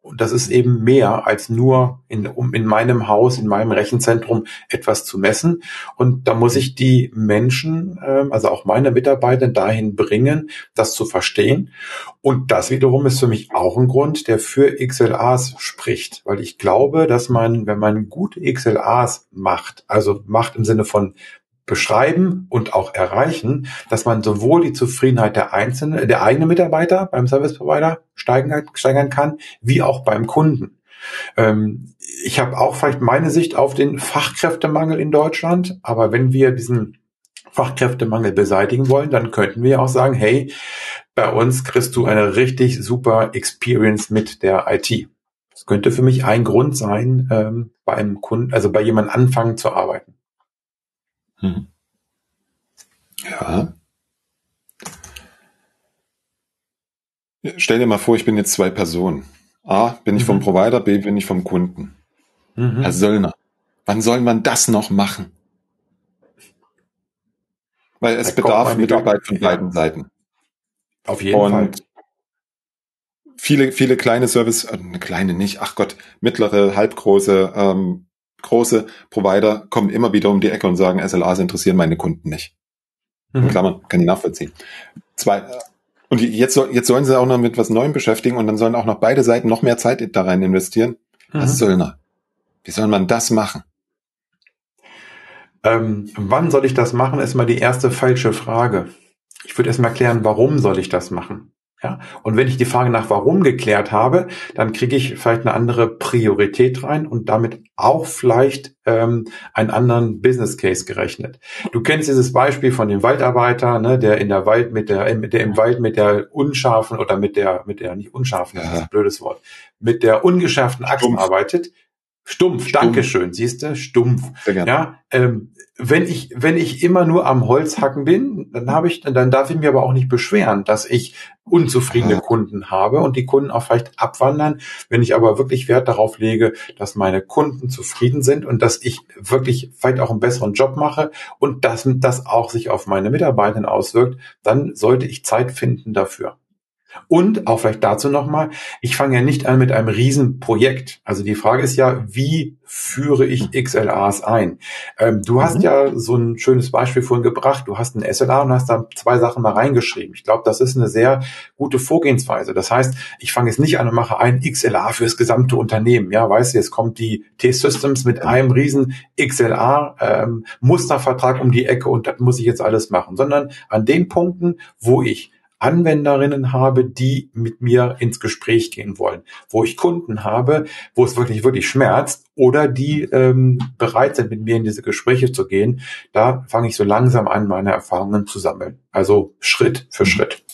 Und das ist eben mehr als nur um in meinem Haus, in meinem Rechenzentrum etwas zu messen. Und da muss ich die Menschen, also auch meine Mitarbeiter, dahin bringen, das zu verstehen. Und das wiederum ist für mich auch ein Grund, der für XLAs spricht. Weil ich glaube, dass man, wenn man gute XLAs macht, also macht im Sinne von beschreiben und auch erreichen, dass man sowohl die Zufriedenheit der eigenen Mitarbeiter beim Service Provider steigern kann, wie auch beim Kunden. Ich habe auch vielleicht meine Sicht auf den Fachkräftemangel in Deutschland, aber wenn wir diesen Fachkräftemangel beseitigen wollen, dann könnten wir auch sagen, hey, bei uns kriegst du eine richtig super Experience mit der IT. Das könnte für mich ein Grund sein, bei einem Kunden, also bei jemandem anfangen zu arbeiten. Ja. Stell dir mal vor, ich bin jetzt zwei Personen. A, bin ich vom Provider, B, bin ich vom Kunden. Herr Söllner, wann soll man das noch machen? Weil es bedarf Mitarbeit von beiden Seiten. Auf jeden Fall. Viele kleine kleine nicht, ach Gott, mittlere, halbgroße, große Provider kommen immer wieder um die Ecke und sagen, SLAs interessieren meine Kunden nicht. In Klammern, kann ich nachvollziehen. Und jetzt sollen sie auch noch mit was Neuem beschäftigen und dann sollen auch noch beide Seiten noch mehr Zeit da rein investieren. Was Söllner? Wie soll man das machen? Wann soll ich das machen, ist mal die erste falsche Frage. Ich würde erst mal klären, warum soll ich das machen? Ja? Und wenn ich die Frage nach warum geklärt habe, dann kriege ich vielleicht eine andere Priorität rein und damit auch vielleicht einen anderen Business Case gerechnet. Du kennst dieses Beispiel von dem Waldarbeiter, ne, der im Wald mit der unscharfen oder mit der nicht unscharfen, das ist ein blödes Wort, mit der ungeschärften Axt arbeitet. Stumpf, Dankeschön, siehst du, stumpf. Ja, wenn ich immer nur am Holzhacken bin, dann darf ich mir aber auch nicht beschweren, dass ich unzufriedene Kunden habe und die Kunden auch vielleicht abwandern. Wenn ich aber wirklich Wert darauf lege, dass meine Kunden zufrieden sind und dass ich wirklich vielleicht auch einen besseren Job mache und dass das auch sich auf meine Mitarbeiter auswirkt, dann sollte ich Zeit finden dafür. Und auch vielleicht dazu nochmal, ich fange ja nicht an mit einem Riesenprojekt. Also die Frage ist ja, wie führe ich XLAs ein? Du hast ja so ein schönes Beispiel vorhin gebracht. Du hast ein SLA und hast da 2 Sachen mal reingeschrieben. Ich glaube, das ist eine sehr gute Vorgehensweise. Das heißt, ich fange jetzt nicht an und mache ein XLA für das gesamte Unternehmen. Ja, weißt du, jetzt kommt die T-Systems mit einem riesen XLA Mustervertrag um die Ecke und das muss ich jetzt alles machen. Sondern an den Punkten, wo ich Anwenderinnen habe, die mit mir ins Gespräch gehen wollen, wo ich Kunden habe, wo es wirklich schmerzt oder die bereit sind, mit mir in diese Gespräche zu gehen, da fange ich so langsam an, meine Erfahrungen zu sammeln. Also Schritt für Schritt.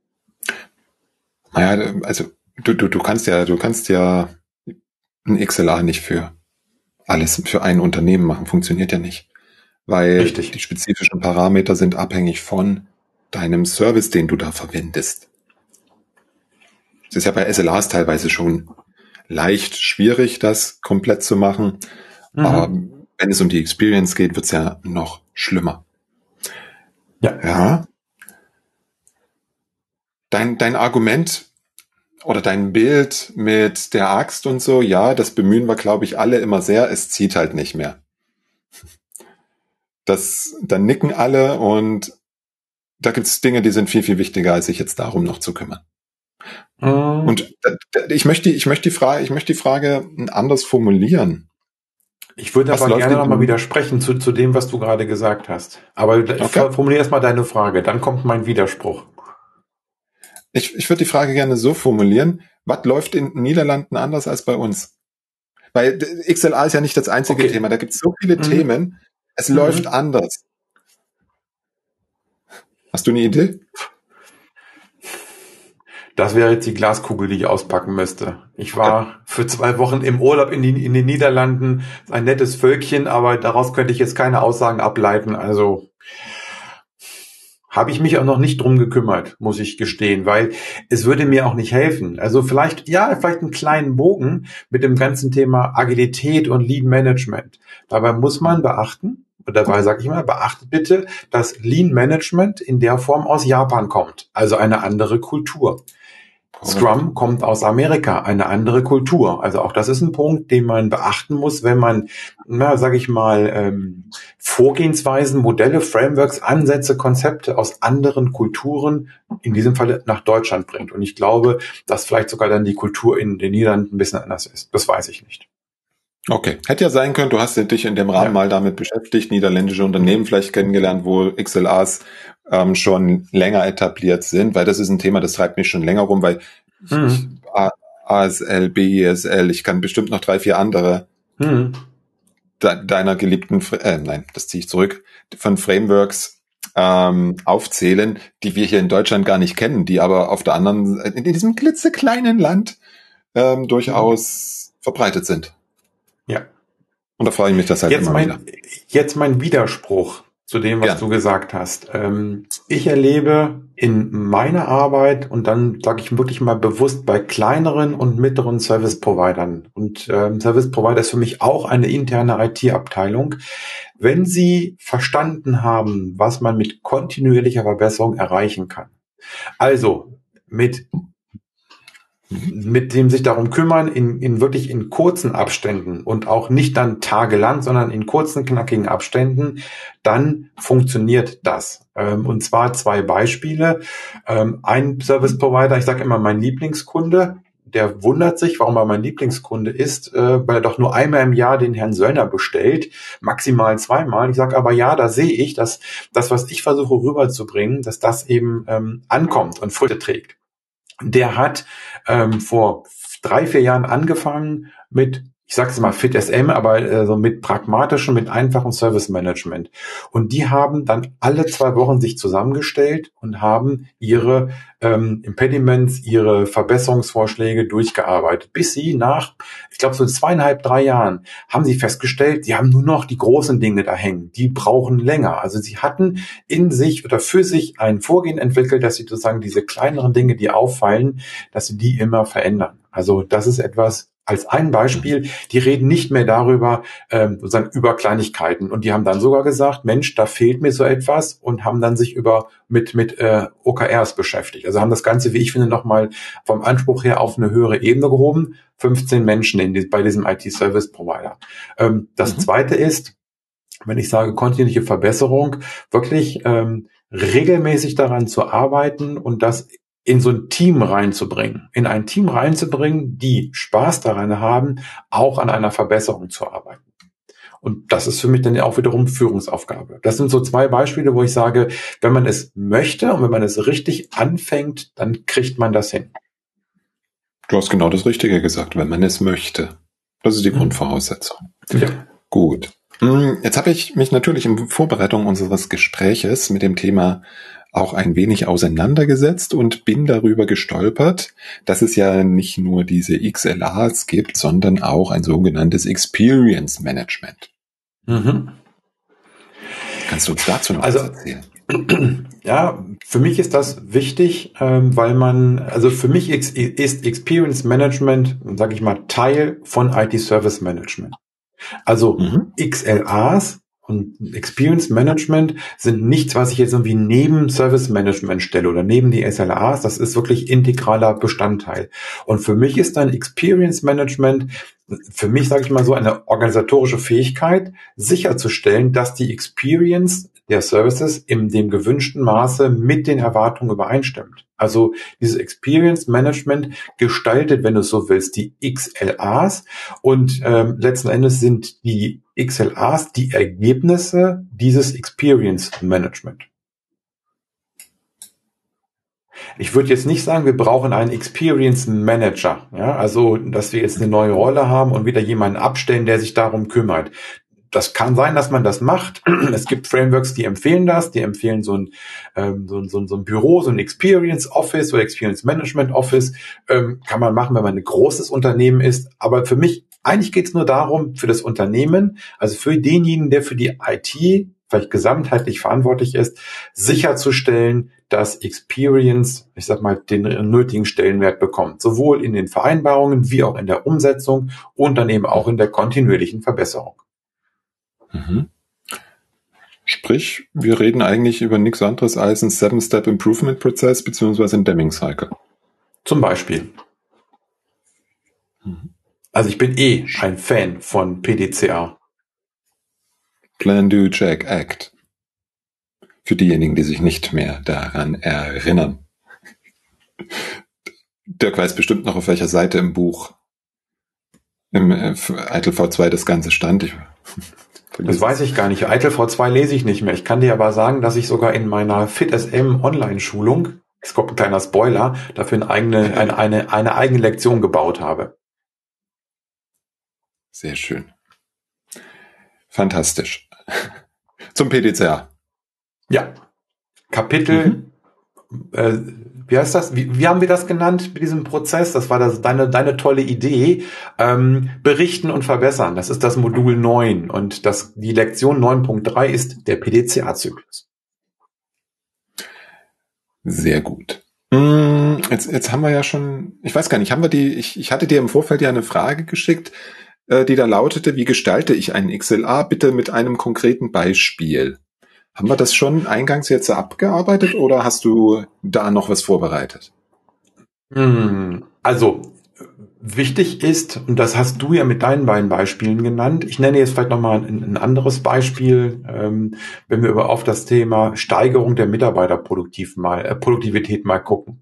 Naja, also du kannst ja ein XLA nicht für alles, für ein Unternehmen machen, funktioniert ja nicht. Weil Richtig. Die spezifischen Parameter sind abhängig von deinem Service, den du da verwendest. Es ist ja bei SLAs teilweise schon leicht schwierig, das komplett zu machen. Aber wenn es um die Experience geht, wird es ja noch schlimmer. Ja. Dein Argument oder dein Bild mit der Axt und so, ja, das bemühen wir, glaube ich, alle immer sehr. Es zieht halt nicht mehr. Dann nicken alle und da gibt es Dinge, die sind viel, viel wichtiger, als sich jetzt darum noch zu kümmern. Und ich möchte die Frage anders formulieren. Ich würde aber gerne nochmal widersprechen zu dem, was du gerade gesagt hast. Aber formuliere erstmal deine Frage, dann kommt mein Widerspruch. Ich würde die Frage gerne so formulieren, was läuft in den Niederlanden anders als bei uns? Weil XLA ist ja nicht das einzige Thema, da gibt es so viele Themen, es läuft anders. Hast du eine Idee? Das wäre jetzt die Glaskugel, die ich auspacken müsste. Ich war für 2 Wochen im Urlaub in den Niederlanden, ein nettes Völkchen, aber daraus könnte ich jetzt keine Aussagen ableiten. Also habe ich mich auch noch nicht drum gekümmert, muss ich gestehen, weil es würde mir auch nicht helfen. Also vielleicht einen kleinen Bogen mit dem ganzen Thema Agilität und Lean Management. Dabei muss man beachten, und dabei sage ich mal, beachtet bitte, dass Lean Management in der Form aus Japan kommt, also eine andere Kultur. Scrum kommt aus Amerika, eine andere Kultur. Also auch das ist ein Punkt, den man beachten muss, wenn man, sage ich mal, Vorgehensweisen, Modelle, Frameworks, Ansätze, Konzepte aus anderen Kulturen, in diesem Fall nach Deutschland bringt. Und ich glaube, dass vielleicht sogar dann die Kultur in den Niederlanden ein bisschen anders ist. Das weiß ich nicht. Okay, hätte ja sein können, du hast dich in dem Rahmen mal damit beschäftigt, niederländische Unternehmen vielleicht kennengelernt, wo XLAs schon länger etabliert sind, weil das ist ein Thema, das treibt mich schon länger rum, weil ASL, BISL, ich kann bestimmt noch 3, 4 andere deiner geliebten, nein, das ziehe ich zurück, von Frameworks aufzählen, die wir hier in Deutschland gar nicht kennen, die aber auf der anderen, in diesem klitzekleinen Land durchaus verbreitet sind. Ja. Und da freue ich mich, dass halt jetzt mein Widerspruch zu dem, was du gesagt hast. Ich erlebe in meiner Arbeit, und dann sage ich wirklich mal bewusst, bei kleineren und mittleren Service-Providern. Und Service-Provider ist für mich auch eine interne IT-Abteilung. Wenn sie verstanden haben, was man mit kontinuierlicher Verbesserung erreichen kann. Also mit dem sich darum kümmern, in wirklich in kurzen Abständen und auch nicht dann tagelang, sondern in kurzen, knackigen Abständen, dann funktioniert das. Und zwar 2 Beispiele. Ein Service Provider, ich sage immer mein Lieblingskunde, der wundert sich, warum er mein Lieblingskunde ist, weil er doch nur einmal im Jahr den Herrn Söllner bestellt, maximal 2-mal. Ich sage aber ja, da sehe ich, dass das, was ich versuche rüberzubringen, dass das eben ankommt und Früchte trägt. Der hat vor 3, 4 Jahren angefangen mit, ich sage es mal FitSM, aber so mit pragmatischem, mit einfachem Service Management. Und die haben dann alle 2 Wochen sich zusammengestellt und haben ihre Impediments, ihre Verbesserungsvorschläge durchgearbeitet. Bis sie nach, ich glaube so 2,5, 3 Jahren, haben sie festgestellt, sie haben nur noch die großen Dinge da hängen. Die brauchen länger. Also sie hatten in sich oder für sich ein Vorgehen entwickelt, dass sie sozusagen diese kleineren Dinge, die auffallen, dass sie die immer verändern. Also das ist etwas, als ein Beispiel, die reden nicht mehr darüber, sozusagen über Kleinigkeiten. Und die haben dann sogar gesagt, Mensch, da fehlt mir so etwas, und haben dann sich mit OKRs beschäftigt. Also haben das Ganze, wie ich finde, nochmal vom Anspruch her auf eine höhere Ebene gehoben. 15 Menschen bei diesem IT-Service-Provider. Das Zweite ist, wenn ich sage kontinuierliche Verbesserung, wirklich regelmäßig daran zu arbeiten und das in so ein Team reinzubringen, die Spaß daran haben, auch an einer Verbesserung zu arbeiten. Und das ist für mich dann auch wiederum Führungsaufgabe. Das sind so 2 Beispiele, wo ich sage, wenn man es möchte und wenn man es richtig anfängt, dann kriegt man das hin. Du hast genau das Richtige gesagt, wenn man es möchte. Das ist die Grundvoraussetzung. Ja. Gut. Jetzt habe ich mich natürlich in Vorbereitung unseres Gespräches mit dem Thema auch ein wenig auseinandergesetzt und bin darüber gestolpert, dass es ja nicht nur diese XLAs gibt, sondern auch ein sogenanntes Experience Management. Kannst du uns dazu noch was erzählen? Ja, für mich ist das wichtig, weil für mich ist Experience Management, sage ich mal, Teil von IT Service Management. Also XLAs und Experience Management sind nichts, was ich jetzt irgendwie neben Service Management stelle oder neben die SLAs. Das ist wirklich integraler Bestandteil. Und für mich ist dann Experience Management, für mich, sage ich mal so, eine organisatorische Fähigkeit, sicherzustellen, dass die Experience der Services in dem gewünschten Maße mit den Erwartungen übereinstimmt. Also dieses Experience Management gestaltet, wenn du es so willst, die XLAs, und letzten Endes sind die XLAs die Ergebnisse dieses Experience Management. Ich würde jetzt nicht sagen, wir brauchen einen Experience Manager, ja, also dass wir jetzt eine neue Rolle haben und wieder jemanden abstellen, der sich darum kümmert. Das kann sein, dass man das macht. Es gibt Frameworks, die empfehlen das. Die empfehlen so ein Büro, so ein Experience Office oder Experience Management Office. Kann man machen, wenn man ein großes Unternehmen ist. Aber für mich, eigentlich geht es nur darum, für das Unternehmen, also für denjenigen, der für die IT vielleicht gesamtheitlich verantwortlich ist, sicherzustellen, dass Experience, ich sag mal, den nötigen Stellenwert bekommt. Sowohl in den Vereinbarungen wie auch in der Umsetzung und dann eben auch in der kontinuierlichen Verbesserung. Sprich, wir reden eigentlich über nichts anderes als ein 7-Step Improvement Prozess beziehungsweise ein Deming Cycle. Zum Beispiel. Also ich bin ein Fan von PDCA. Plan, Do, Check, Act. Für diejenigen, die sich nicht mehr daran erinnern. Dirk weiß bestimmt noch, auf welcher Seite im Buch im Eitel V2 das Ganze stand. Das weiß ich gar nicht. Eitel V2 lese ich nicht mehr. Ich kann dir aber sagen, dass ich sogar in meiner FitSM Online-Schulung, es kommt ein kleiner Spoiler, dafür eine eigene Lektion gebaut habe. Sehr schön. Fantastisch. Zum PDCA. Ja. Kapitel, wie heißt das? Wie haben wir das genannt mit diesem Prozess? Das war deine tolle Idee. Berichten und verbessern. Das ist das Modul 9. Und die Lektion 9.3 ist der PDCA-Zyklus. Sehr gut. Jetzt haben wir ja schon, ich weiß gar nicht, ich hatte dir im Vorfeld ja eine Frage geschickt, die da lautete, wie gestalte ich einen XLA bitte mit einem konkreten Beispiel? Haben wir das schon eingangs jetzt abgearbeitet oder hast du da noch was vorbereitet? Also, wichtig ist, und das hast du ja mit deinen beiden Beispielen genannt, ich nenne jetzt vielleicht nochmal ein anderes Beispiel, wenn wir auf das Thema Steigerung der Produktivität mal gucken.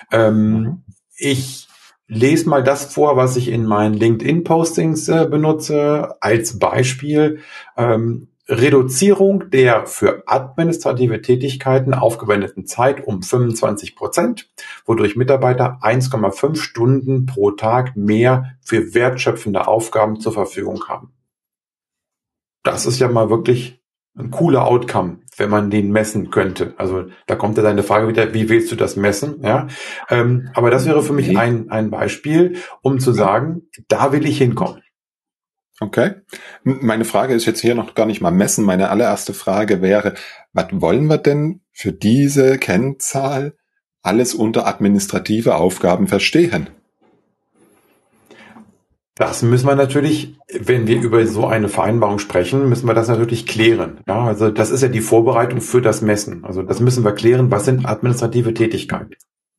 Ich lese mal das vor, was ich in meinen LinkedIn-Postings benutze, als Beispiel. Reduzierung der für administrative Tätigkeiten aufgewendeten Zeit um 25%, wodurch Mitarbeiter 1,5 Stunden pro Tag mehr für wertschöpfende Aufgaben zur Verfügung haben. Das ist ja mal wirklich ein cooler Outcome, wenn man den messen könnte. Also da kommt ja deine Frage wieder, wie willst du das messen? Ja, aber das wäre für mich ein Beispiel, um zu sagen, da will ich hinkommen. Okay. Meine Frage ist jetzt hier noch gar nicht mal messen. Meine allererste Frage wäre, was wollen wir denn für diese Kennzahl alles unter administrative Aufgaben verstehen? Das müssen wir natürlich, wenn wir über so eine Vereinbarung sprechen, müssen wir das natürlich klären. Ja, also das ist ja die Vorbereitung für das Messen. Also das müssen wir klären, was sind administrative Tätigkeiten.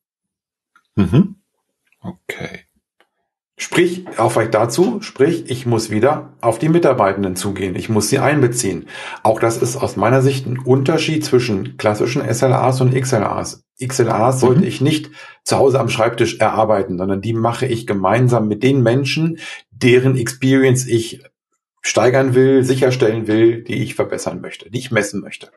Okay. Sprich, auch vielleicht dazu, ich muss wieder auf die Mitarbeitenden zugehen. Ich muss sie einbeziehen. Auch das ist aus meiner Sicht ein Unterschied zwischen klassischen SLAs und XLAs. XLAs sollte ich nicht zu Hause am Schreibtisch erarbeiten, sondern die mache ich gemeinsam mit den Menschen, deren Experience ich steigern will, sicherstellen will, die ich verbessern möchte, die ich messen möchte.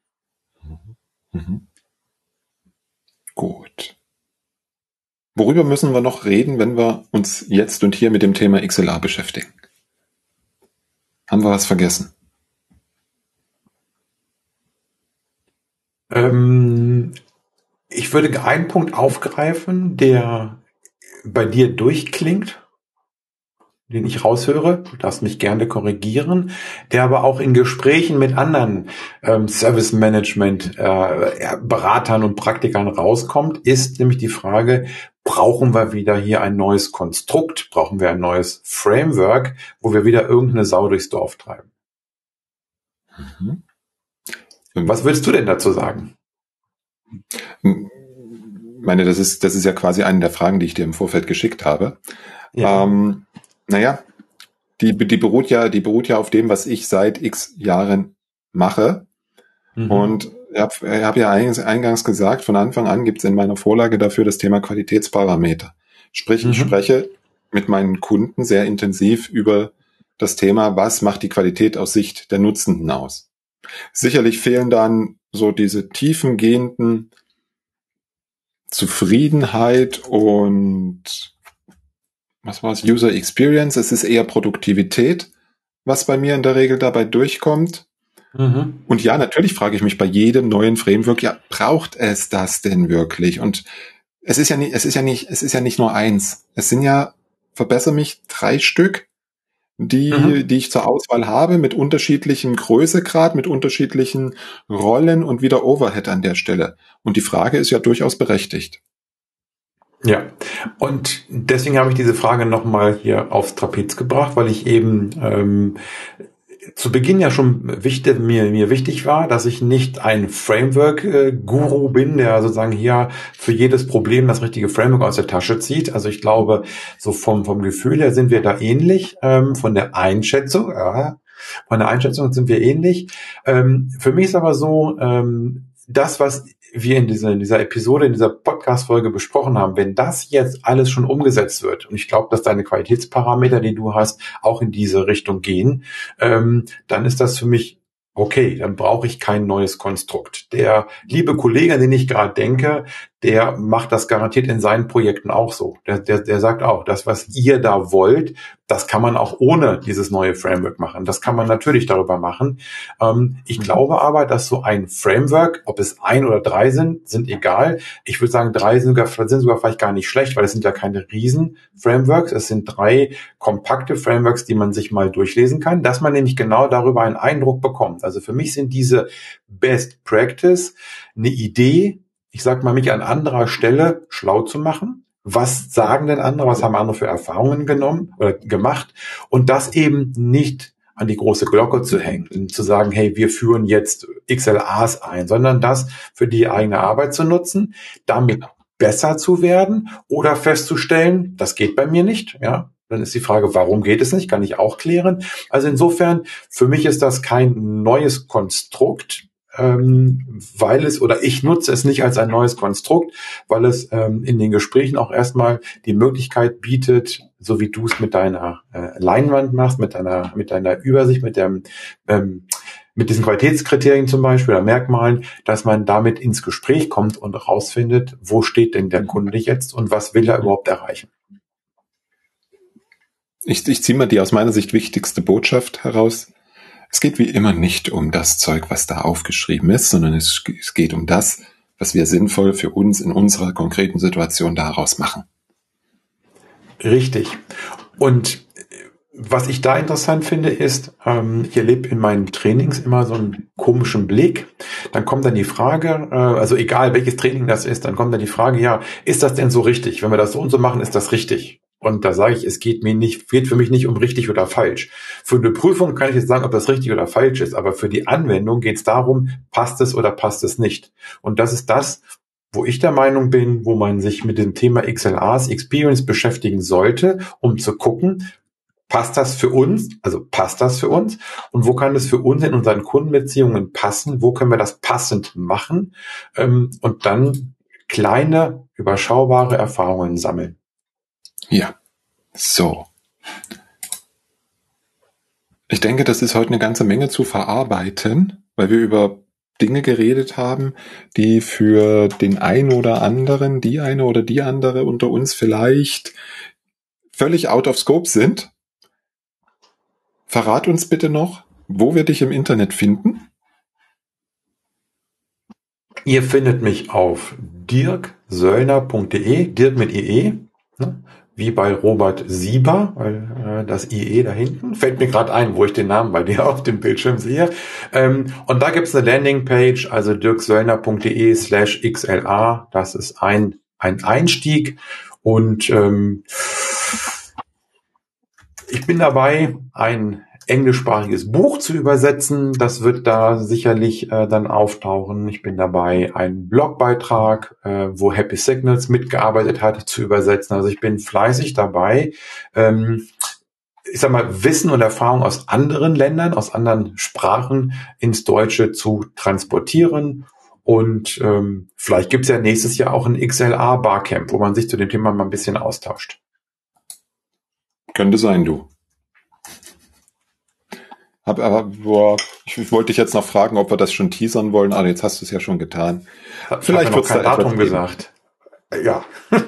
Gut. Worüber müssen wir noch reden, wenn wir uns jetzt und hier mit dem Thema XLA beschäftigen? Haben wir was vergessen? Ich würde einen Punkt aufgreifen, der bei dir durchklingt, den ich raushöre, du darfst mich gerne korrigieren, der aber auch in Gesprächen mit anderen Service Management Beratern und Praktikern rauskommt, ist nämlich die Frage, brauchen wir wieder hier ein neues Konstrukt, brauchen wir ein neues Framework, wo wir wieder irgendeine Sau durchs Dorf treiben? Was würdest du denn dazu sagen? Ich meine, das ist ja quasi eine der Fragen, die ich dir im Vorfeld geschickt habe. Ja. Die beruht ja auf dem, was ich seit x Jahren mache. Und ich hab ja eingangs gesagt, von Anfang an gibt es in meiner Vorlage dafür das Thema Qualitätsparameter. Sprich, ich spreche mit meinen Kunden sehr intensiv über das Thema, was macht die Qualität aus Sicht der Nutzenden aus. Sicherlich fehlen dann so diese tiefengehenden Zufriedenheit und was war es? User Experience. Es ist eher Produktivität, was bei mir in der Regel dabei durchkommt. Und ja, natürlich frage ich mich bei jedem neuen Framework, ja, braucht es das denn wirklich? Und es ist ja nicht nur eins. Es sind ja, verbessere mich, 3 Stück, die ich zur Auswahl habe, mit unterschiedlichem Größegrad, mit unterschiedlichen Rollen und wieder Overhead an der Stelle. Und die Frage ist ja durchaus berechtigt. Ja, und deswegen habe ich diese Frage nochmal hier aufs Trapez gebracht, weil ich eben zu Beginn ja schon mir wichtig war, dass ich nicht ein Framework-Guru bin, der sozusagen hier für jedes Problem das richtige Framework aus der Tasche zieht. Also ich glaube, so vom Gefühl her sind wir da ähnlich, von der Einschätzung, sind wir ähnlich. Für mich ist aber so, das, was wir in dieser Episode, in dieser Podcast-Folge besprochen haben, wenn das jetzt alles schon umgesetzt wird, und ich glaube, dass deine Qualitätsparameter, die du hast, auch in diese Richtung gehen, dann ist das für mich okay, dann brauche ich kein neues Konstrukt. Der liebe Kollege, an den ich gerade denke, der macht das garantiert in seinen Projekten auch so. Der sagt auch, das, was ihr da wollt, das kann man auch ohne dieses neue Framework machen. Das kann man natürlich darüber machen. Ich glaube aber, dass so ein Framework, ob es 1 oder 3 sind egal. Ich würde sagen, 3 sind sogar vielleicht gar nicht schlecht, weil es sind ja keine Riesen-Frameworks. Es sind 3 kompakte Frameworks, die man sich mal durchlesen kann, dass man nämlich genau darüber einen Eindruck bekommt. Also für mich sind diese Best Practice eine Idee, ich sag mal, mich an anderer Stelle schlau zu machen. Was sagen denn andere? Was haben andere für Erfahrungen genommen oder gemacht? Und das eben nicht an die große Glocke zu hängen und zu sagen, hey, wir führen jetzt XLAs ein, sondern das für die eigene Arbeit zu nutzen, damit besser zu werden oder festzustellen, das geht bei mir nicht, ja. Dann ist die Frage, warum geht es nicht? Kann ich auch klären. Also insofern, für mich ist das kein neues Konstrukt, weil es, oder ich nutze es nicht als ein neues Konstrukt, weil es in den Gesprächen auch erstmal die Möglichkeit bietet, so wie du es mit deiner Leinwand machst, mit deiner Übersicht, mit diesen Qualitätskriterien zum Beispiel oder Merkmalen, dass man damit ins Gespräch kommt und rausfindet, wo steht denn der Kunde jetzt und was will er überhaupt erreichen. Ich ziehe mal die aus meiner Sicht wichtigste Botschaft heraus. Es geht wie immer nicht um das Zeug, was da aufgeschrieben ist, sondern es geht um das, was wir sinnvoll für uns in unserer konkreten Situation daraus machen. Richtig. Und was ich da interessant finde, ist, ich erlebe in meinen Trainings immer so einen komischen Blick. Dann kommt dann die Frage, also egal welches Training das ist, dann kommt dann die Frage, ja, ist das denn so richtig? Wenn wir das so und so machen, ist das richtig? Und da sage ich, es geht für mich nicht um richtig oder falsch. Für eine Prüfung kann ich jetzt sagen, ob das richtig oder falsch ist, aber für die Anwendung geht es darum, passt es oder passt es nicht. Und das ist das, wo ich der Meinung bin, wo man sich mit dem Thema XLAs, Experience beschäftigen sollte, um zu gucken, passt das für uns? Also passt das für uns? Und wo kann es für uns in unseren Kundenbeziehungen passen? Wo können wir das passend machen? Und dann kleine, überschaubare Erfahrungen sammeln. Ja, so. Ich denke, das ist heute eine ganze Menge zu verarbeiten, weil wir über Dinge geredet haben, die für den einen oder anderen, die eine oder die andere unter uns vielleicht völlig out of scope sind. Verrat uns bitte noch, wo wir dich im Internet finden. Ihr findet mich auf dirksöllner.de, Dirk mit IE, ne? Wie bei Robert Sieber, weil das IE da hinten fällt mir gerade ein, wo ich den Namen bei dir auf dem Bildschirm sehe. Und da gibt's eine Landingpage, also dirksöllner.de/XLA. Das ist ein Einstieg. Und ich bin dabei, ein englischsprachiges Buch zu übersetzen. Das wird da sicherlich dann auftauchen. Ich bin dabei, einen Blogbeitrag, wo Happy Signals mitgearbeitet hat, zu übersetzen. Also ich bin fleißig dabei, ich sag mal, Wissen und Erfahrung aus anderen Ländern, aus anderen Sprachen ins Deutsche zu transportieren. Und vielleicht gibt's ja nächstes Jahr auch ein XLA Barcamp, wo man sich zu dem Thema mal ein bisschen austauscht. Könnte sein, du. Ich wollte dich jetzt noch fragen, ob wir das schon teasern wollen, aber jetzt hast du es ja schon getan. Vielleicht wird es kein Datum gesagt. Ja.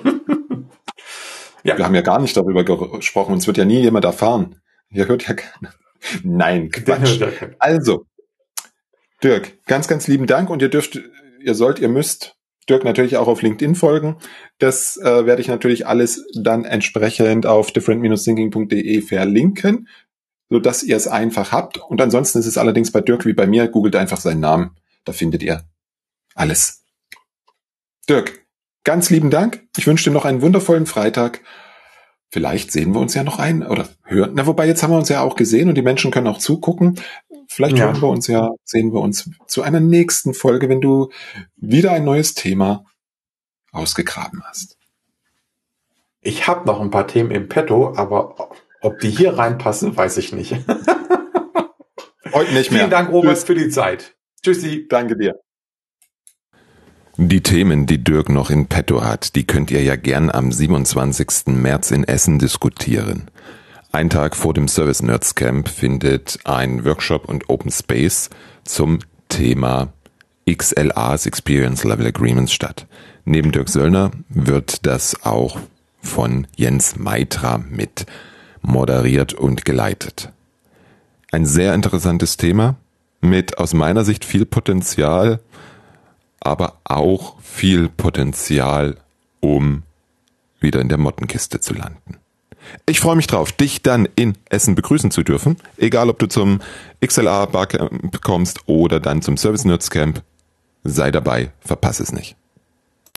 Ja. Wir haben ja gar nicht darüber gesprochen, uns wird ja nie jemand erfahren. Hier hört ja keiner. Nein, Quatsch. Also, Dirk, ganz, ganz lieben Dank und ihr müsst Dirk natürlich auch auf LinkedIn folgen. Das werde ich natürlich alles dann entsprechend auf different-thinking.de verlinken, sodass ihr es einfach habt. Und ansonsten ist es allerdings bei Dirk wie bei mir, googelt einfach seinen Namen. Da findet ihr alles. Dirk, ganz lieben Dank. Ich wünsche dir noch einen wundervollen Freitag. Vielleicht sehen wir uns ja noch oder hören. Na, wobei jetzt haben wir uns ja auch gesehen und die Menschen können auch zugucken. Vielleicht hören wir uns ja, sehen wir uns zu einer nächsten Folge, wenn du wieder ein neues Thema ausgegraben hast. Ich habe noch ein paar Themen im Petto, aber ob die hier reinpassen, weiß ich nicht. Heute nicht mehr. Vielen Dank, Robert, für die Zeit. Tschüssi. Danke dir. Die Themen, die Dirk noch in petto hat, die könnt ihr ja gern am 27. März in Essen diskutieren. Ein Tag vor dem Service Nerds Camp findet ein Workshop und Open Space zum Thema XLAs, Experience Level Agreements, statt. Neben Dirk Söllner wird das auch von Jens Meitra mit moderiert und geleitet. Ein sehr interessantes Thema mit aus meiner Sicht viel Potenzial, aber auch viel Potenzial, um wieder in der Mottenkiste zu landen. Ich freue mich drauf, dich dann in Essen begrüßen zu dürfen, egal ob du zum XLA Barcamp kommst oder dann zum Service Nerds Camp. Sei dabei, verpasse es nicht.